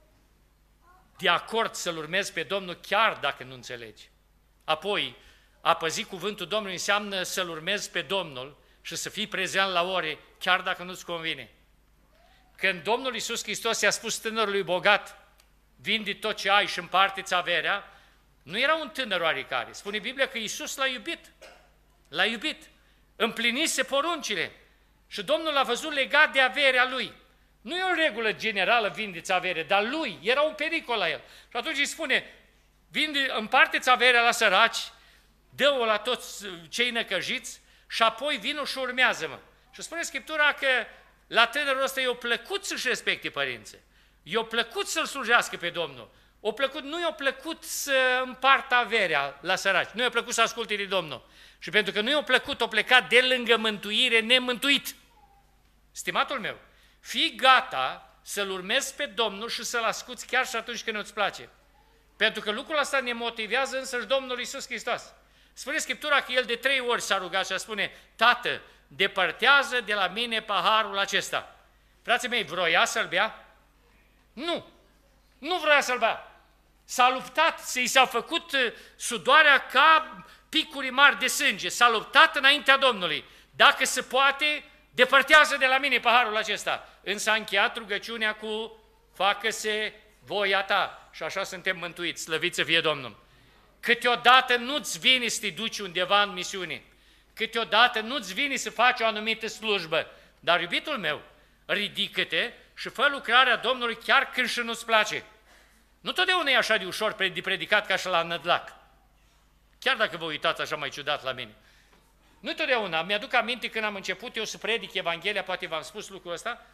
de acord să-L urmezi pe Domnul chiar dacă nu înțelegi. Apoi, a păzi cuvântul Domnului înseamnă să-L urmezi pe Domnul și să fii prezent la ore chiar dacă nu-ți convine. Când Domnul Iisus Hristos i-a spus tânărului bogat, vinde tot ce ai și împarte-ți averea, nu era un tânăr oarecare. Spune Biblia că Iisus l-a iubit. L-a iubit. Împlinise poruncile. Și Domnul l-a văzut legat de averea lui. Nu e o regulă generală, vindeți avere, dar lui era un pericol la el. Și atunci îi spune, împarte-ți averea la săraci, dă-o la toți cei năcăjiți și apoi vino și urmează-mă. Și spune Scriptura că la tânărul ăsta i-a plăcut să-și respecte părinții. I-a plăcut să-L slujească pe Domnul. Nu i-a plăcut să împartă averea la săraci. Nu i-a plăcut să asculte de Domnul. Și pentru că nu i-a plăcut, a plecat de lângă mântuire nemântuit. Stimatul meu, fii gata să-L urmezi pe Domnul și să-L asculți chiar și atunci când nu-ți place. Pentru că lucrul ăsta ne motivează însăși Domnul Iisus Hristos. Spune Scriptura că El de 3 ori s-a rugat și a spune, Tată, depărtează de la mine paharul acesta. Frații mei, vroia să-l bea? Nu. Nu vroia să-l bea. S-a luptat, i s-a făcut sudoarea ca picuri mari de sânge. S-a luptat înaintea Domnului. Dacă se poate, depărtează de la mine paharul acesta. Însă a încheiat rugăciunea cu facă-se voia ta. Și așa suntem mântuiți, slăvit să fie Domnul. Câteodată nu-ți vine să te duci undeva în misiune. Câteodată nu-ți vine să faci o anumită slujbă. Dar, iubitul meu, ridică-te și fă lucrarea Domnului chiar când și nu-ți place. Nu totdeauna e așa de ușor de predicat ca și la Nădlac. Chiar dacă vă uitați așa mai ciudat la mine. Nu totdeauna. Mi-aduc aminte când am început eu să predic Evanghelia, poate v-am spus lucrul ăsta,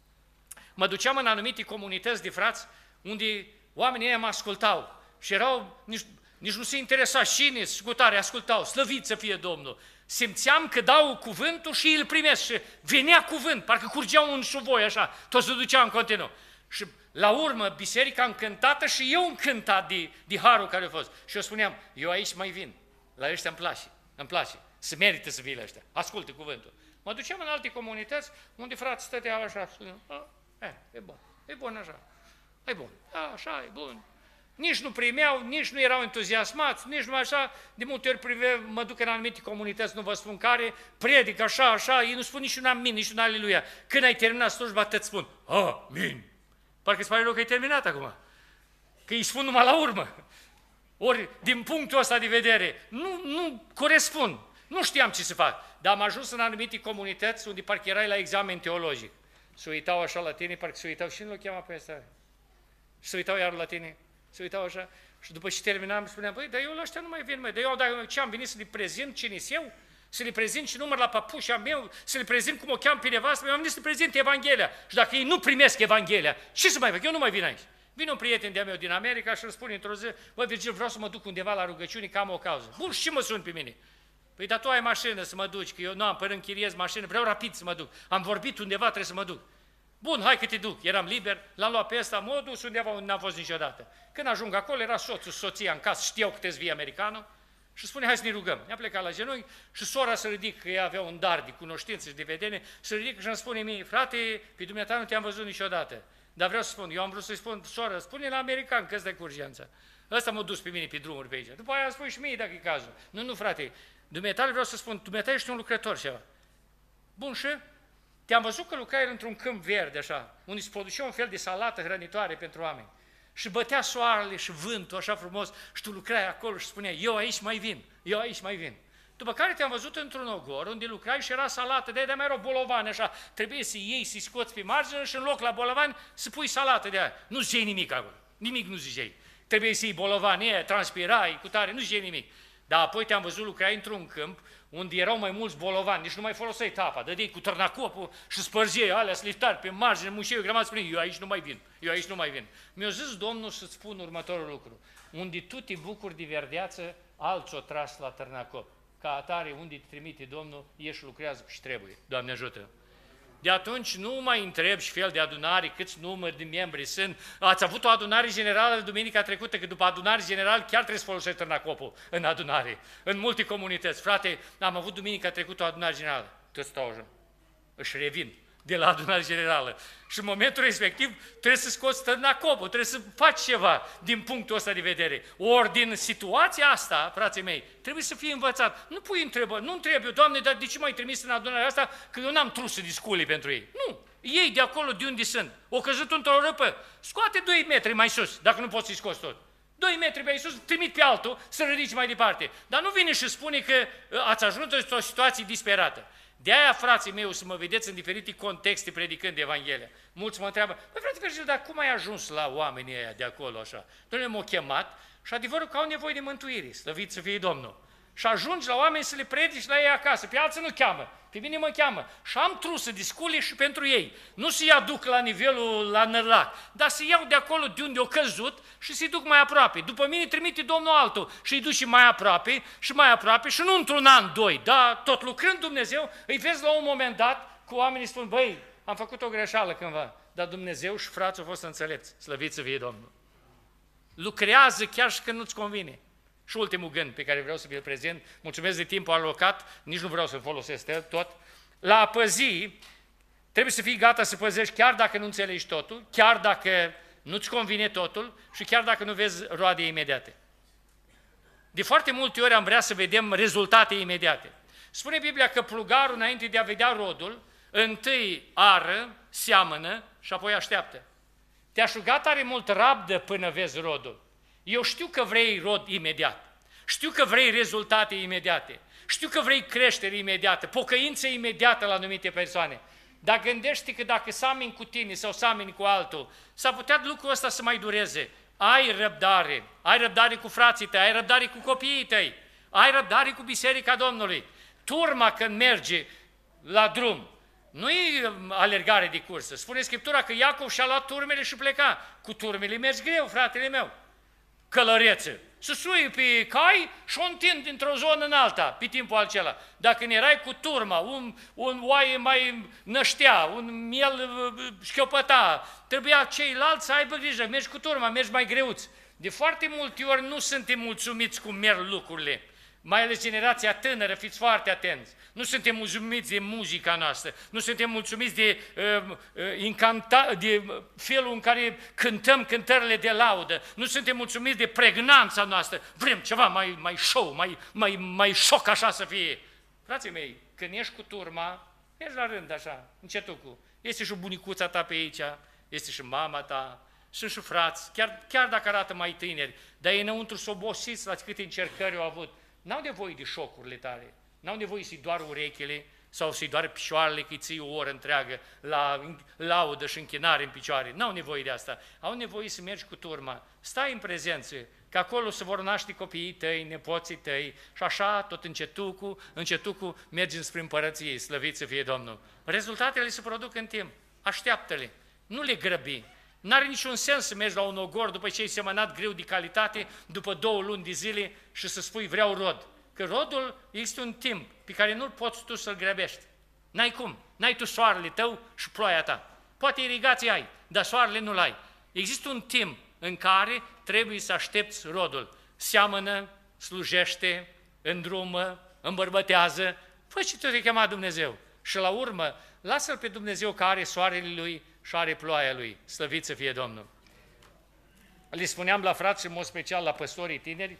mă duceam în anumite comunități de frați unde oamenii ăia mă ascultau și erau, nici nu se interesa cine, și cu tare ascultau, slăvit să fie Domnul. Simțeam că dau cuvântul și îl primesc și venea cuvânt, parcă curgea un șuvoi așa, tot se ducea în continuu. Și la urmă, biserica încântată și eu încântat de harul care a fost. Și eu spuneam, eu aici mai vin, la ăștia îmi place, se merită să vii la ăștia, ascultă cuvântul. Mă duceam în alte comunități unde frații stăteau așa, spuneam, e bun așa, e bun, așa e bun. Nici nu primeau, nici nu erau entuziasmați, nici nu așa. De multe ori mă duc în anumite comunități, nu vă spun care, predic așa, ei nu spun nici un amin, nici un aleluia. Când ai terminat slujba, te spun, amin. Parcă îți pare rău că ai terminat acum. Că îi spun numai la urmă. Ori, din punctul ăsta de vedere, nu corespund. Nu știam ce să fac. Dar am ajuns în anumite comunități unde parcă erai la examen teologic. Se uitau așa la tine, parcă se uitau și nu-l cheamă pe ăsta. Și se uitau iar la tine. Se uitau așa și după ce terminam spuneam, băi, dar eu la ăștia nu mai vin, măi, dar eu dacă ce am venit să le prezint cine eu, să le prezint și număr la papușa meu, să le prezint cum o cheam pe nevastă, am venit să le prezint Evanghelia. Și dacă ei nu primesc Evanghelia, ce să mai fac? Eu nu mai vin aici. Vine un prieten de-a meu din America și îmi spune într-o zi, băi, Virgil, vreau să mă duc undeva la rugăciuni, că am o cauză. Bun, și ce mă suni pe mine? Păi, dar tu ai mașină să mă duci, că eu nu am până închiriez mașină, vreau rapid să mă duc. Am vorbit undeva, trebuie să mă duc. Bun, hai că te duc. Eram liber, l-am luat pe ăsta, m-a dus undeva unde n-am fost niciodată. Când ajung acolo, era soțul, soția în casă, știau că te-ți vii americanul și spune, hai să ne rugăm. Ne-a plecat la genunchi și sora se ridică, că ea avea un dar de cunoștință și de vedere, se ridică și îmi spune mie, frate, pe dumneata nu te-am văzut niciodată. Dar vreau să spun, eu am vrut să-i spun, soră, spune la american că ăsta e cu urgență. Ăsta m-a dus pe mine pe drumuri pe aici. După aia spui și mie dacă e cazul. Nu, frate, dumneata vreau să spun, dumneata ești un lucrător ceva. Bun, și? Te-am văzut că lucrai într-un câmp verde, așa, unde se producea un fel de salată hrănitoare pentru oameni. Și bătea soarele și vântul așa frumos și tu lucrai acolo și spuneai, eu aici mai vin, eu aici mai vin. După care te-am văzut într-un ogor unde lucrai și era salată, de-aia mai erau bolovani, așa, trebuie să iei, să-i scoți pe margine și în loc la bolovani să pui salată de aia. Nu zicei nimic acolo, nimic nu zicei. Trebuie să iei bolovani, transpirai, cu tare, nu zicei nimic. Dar apoi te-am văzut lucrai într-un câmp unde erau mai mulți bolovani, nici nu mai foloseai tapa, dădeai cu târnacopul și spărgeai alea slitari pe margine, mușei o grămadă, spune, eu aici nu mai vin, eu aici nu mai vin. Mi-a zis Domnul să-ți spun următorul lucru, unde tu te bucuri de verdeață, alți o tras la târnacop. Ca atare, unde te trimite Domnul, ieși și lucrează și trebuie. Doamne ajută! De atunci nu mai întreb și fel de adunare, câți numări de membri sunt. Ați avut o adunare generală duminica trecută, că după adunare generală chiar trebuie să folosești târnacopul în adunare, în multe comunități. Frate, am avut duminica trecută o adunare generală. Toți stau așa, își revin de la adunare generală. Și în momentul respectiv trebuie să scoți târnacopul, trebuie să faci ceva din punctul ăsta de vedere. Ori din situația asta, frații mei, trebuie să fie învățat. Nu pui întrebări, nu întreb eu, Doamne, dar de ce m-ai trimis în adunarea asta, că eu n-am trus să disculi pentru ei. Nu, ei de acolo de unde sunt, o căzut într-o răpă, scoate 2 metri mai sus, dacă nu poți să-i scoți tot. 2 metri mai sus, trimit pe altul să ridici mai departe. Dar nu vine și spune că ați ajuns într-o situație disperată. De aia, frații mei, o să mă vedeți în diferite contexte predicând Evanghelia. Mulți mă întreabă, păi frate Virgil, dar cum ai ajuns la oamenii ăia de acolo așa? Dom'le, m-au chemat și adevărul că au nevoie de mântuire, slăvit să fie Domnul. Și ajungi la oameni să le predici la ei acasă, pe alții nu cheamă, pe mine mă cheamă. Și am trus să discule și pentru ei. Nu să-i aduc la nivelul la nărlac, dar să iau de acolo de unde au căzut și să-i duc mai aproape. După mine trimite Domnul altul și îi duci și mai aproape și nu într-un an, 2, dar tot lucrând Dumnezeu, îi vezi la un moment dat cu oamenii spun, băi, am făcut o greșeală cândva, dar Dumnezeu și frații au fost înțelepți, slăvit să fie Domnul. Lucrează chiar și când nu-ți convine. Și ultimul gând pe care vreau să vi-l prezint, mulțumesc de timpul alocat, nici nu vreau să-l folosesc tot, la a păzi, trebuie să fii gata să păzești chiar dacă nu înțelegi totul, chiar dacă nu-ți convine totul și chiar dacă nu vezi roade imediate. De foarte multe ori am vrea să vedem rezultate imediate. Spune Biblia că plugarul, înainte de a vedea rodul, întâi ară, seamănă și apoi așteaptă. Te-aș ruga tare mult, rabdă până vezi rodul. Eu știu că vrei rod imediat, știu că vrei rezultate imediate, știu că vrei creștere imediată, pocăință imediată la anumite persoane. Dar gândește că dacă samini cu tine sau samini cu altul, s-ar putea lucrul ăsta să mai dureze. Ai răbdare cu frații tăi, ai răbdare cu copiii tăi, ai răbdare cu Biserica Domnului. Turma când merge la drum, nu e alergare de cursă. Spune Scriptura că Iacov și-a luat turmele și pleca. Cu turmele mergi greu, fratele meu. Călăreță. Să sui pe cai și o întind dintr-o zonă în alta, pe timpul acela. Dacă ne erai cu turma, un oaie mai năștea, un miel șchiopăta, trebuia ceilalți să aibă grijă, mergi cu turma, mergi mai greuți. De foarte multe ori nu suntem mulțumiți cum merg lucrurile. mai ales generația tânără, fiți foarte atenți. Nu suntem mulțumiți de muzica noastră, nu suntem mulțumiți de felul în care cântăm cântările de laudă, nu suntem mulțumiți de pregnanța noastră, vrem ceva mai show, mai șoc așa să fie. Frații mei, când ești cu turma, mergi la rând așa, încetucu. Este și bunicuța ta pe aici, este și mama ta, sunt și frați, chiar dacă arată mai tineri, dar ei înăuntru s-o obosiți la câte încercări au avut. N-au nevoie de șocurile tale, n-au nevoie să-i doar urechile sau să-i doar picioarele, că îi ții o oră întreagă la laudă și închinare în picioare. N-au nevoie de asta, au nevoie să mergi cu turma, stai în prezență, că acolo se vor naște copiii tăi, nepoții tăi și așa tot încetucu mergi spre împărăție, slăvit să fie Domnul. Rezultatele se produc în timp, așteaptă-le, nu le grăbi. N-are niciun sens să mergi la un ogor după ce ai semănat greu de calitate, după 2 luni de zile și să spui vreau rod. Că rodul este un timp pe care nu-l poți tu să-l grăbești. N-ai cum, n-ai tu soarele tău și ploaia ta. Poate irigație ai, dar soarele nu-l ai. Există un timp în care trebuie să aștepți rodul. Seamănă, slujește, îndrumă, îmbărbătează, fă ce te-a chemat Dumnezeu. Și la urmă, lasă-L pe Dumnezeu care are soarele Lui și are ploaia Lui. Slăvit să fie Domnul! Le spuneam la frați și în mod special la păstorii tineri,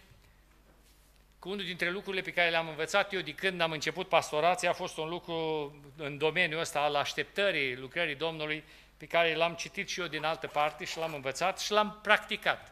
că unul dintre lucrurile pe care le-am învățat eu de când am început pastorația a fost un lucru în domeniul ăsta al așteptării lucrării Domnului, pe care l-am citit și eu din altă parte și l-am învățat și l-am practicat.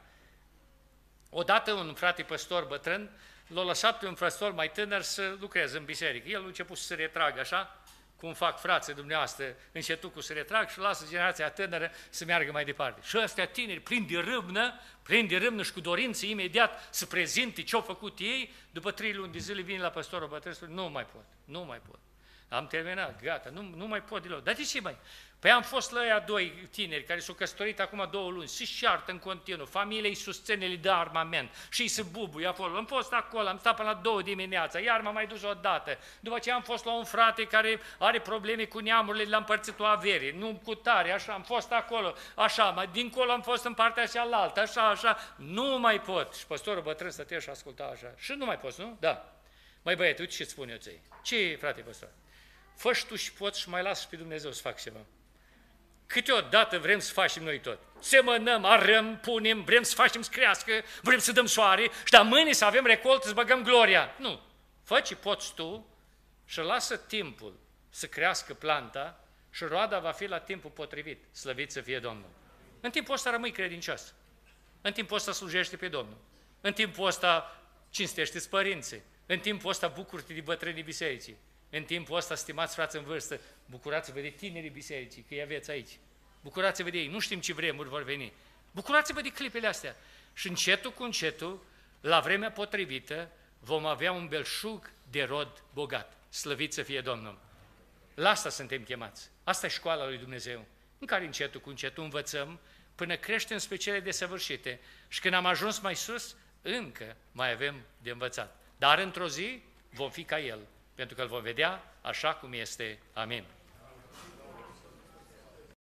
Odată un frate păstor bătrân l-a lăsat pe un păstor mai tânăr să lucreze în biserică. El a început să se retragă așa, cum fac frații dumneavoastră, încetul cu se retrag și lasă generația tânără să meargă mai departe. Și ăstea tineri, plini de râvnă și cu dorință imediat să prezinte ce au făcut ei, după 3 luni de zile vine la păstorul bătrân și spune, nu mai pot. Am terminat, gata, nu mai pot deloc. Dar de ce mai? Păi am fost la ăia 2 tineri care s-au căsătorit acum 2 luni, se șartă în continuu, familia îi susține, le dă armament și îi se bubuie acolo. Am fost acolo, am stat până la 2 dimineața, iar m-am mai dus o dată. După ce am fost la un frate care are probleme cu neamurile, le-am împărțit o avere, nu cu tare, așa, am fost acolo, așa, mai dincolo am fost în partea cealaltă, așa, nu mai pot. Și păstorul bătrân stătea și asculta așa. Și nu mai poți, nu? Da. Măi băiete, uite ce spun eu ție. Ce, frate păstor? Fă-și tu și poți și mai lasă pe Dumnezeu să fac ceva. Câteodată vrem să facem noi tot. Semănăm, arăm, punem, vrem să facem să crească, vrem să dăm soare și dar mâine să avem recoltă, să băgăm gloria. Nu. Fă ce poți tu și lasă timpul să crească planta și roada va fi la timpul potrivit. Slăvit să fie Domnul. În timpul ăsta rămâi credincios. În timpul ăsta slujește pe Domnul. În timpul ăsta cinstește-ți părinții. În timpul ăsta bucură-te de bătrânii bisericii. În timpul ăsta, stimați frați în vârstă, bucurați-vă de tinerii bisericii, că îi aveți aici. Bucurați-vă de ei, nu știm ce vremuri vor veni. Bucurați-vă de clipele astea. Și încetul cu încetul, la vremea potrivită, vom avea un belșug de rod bogat. Slăvit să fie Domnul! La asta suntem chemați. Asta e școala lui Dumnezeu, în care încetul cu încetul învățăm până creștem spre cele desăvârșite. Și când am ajuns mai sus, încă mai avem de învățat. Dar într-o zi vom fi ca El, pentru că îl vom vedea așa cum este. Amin.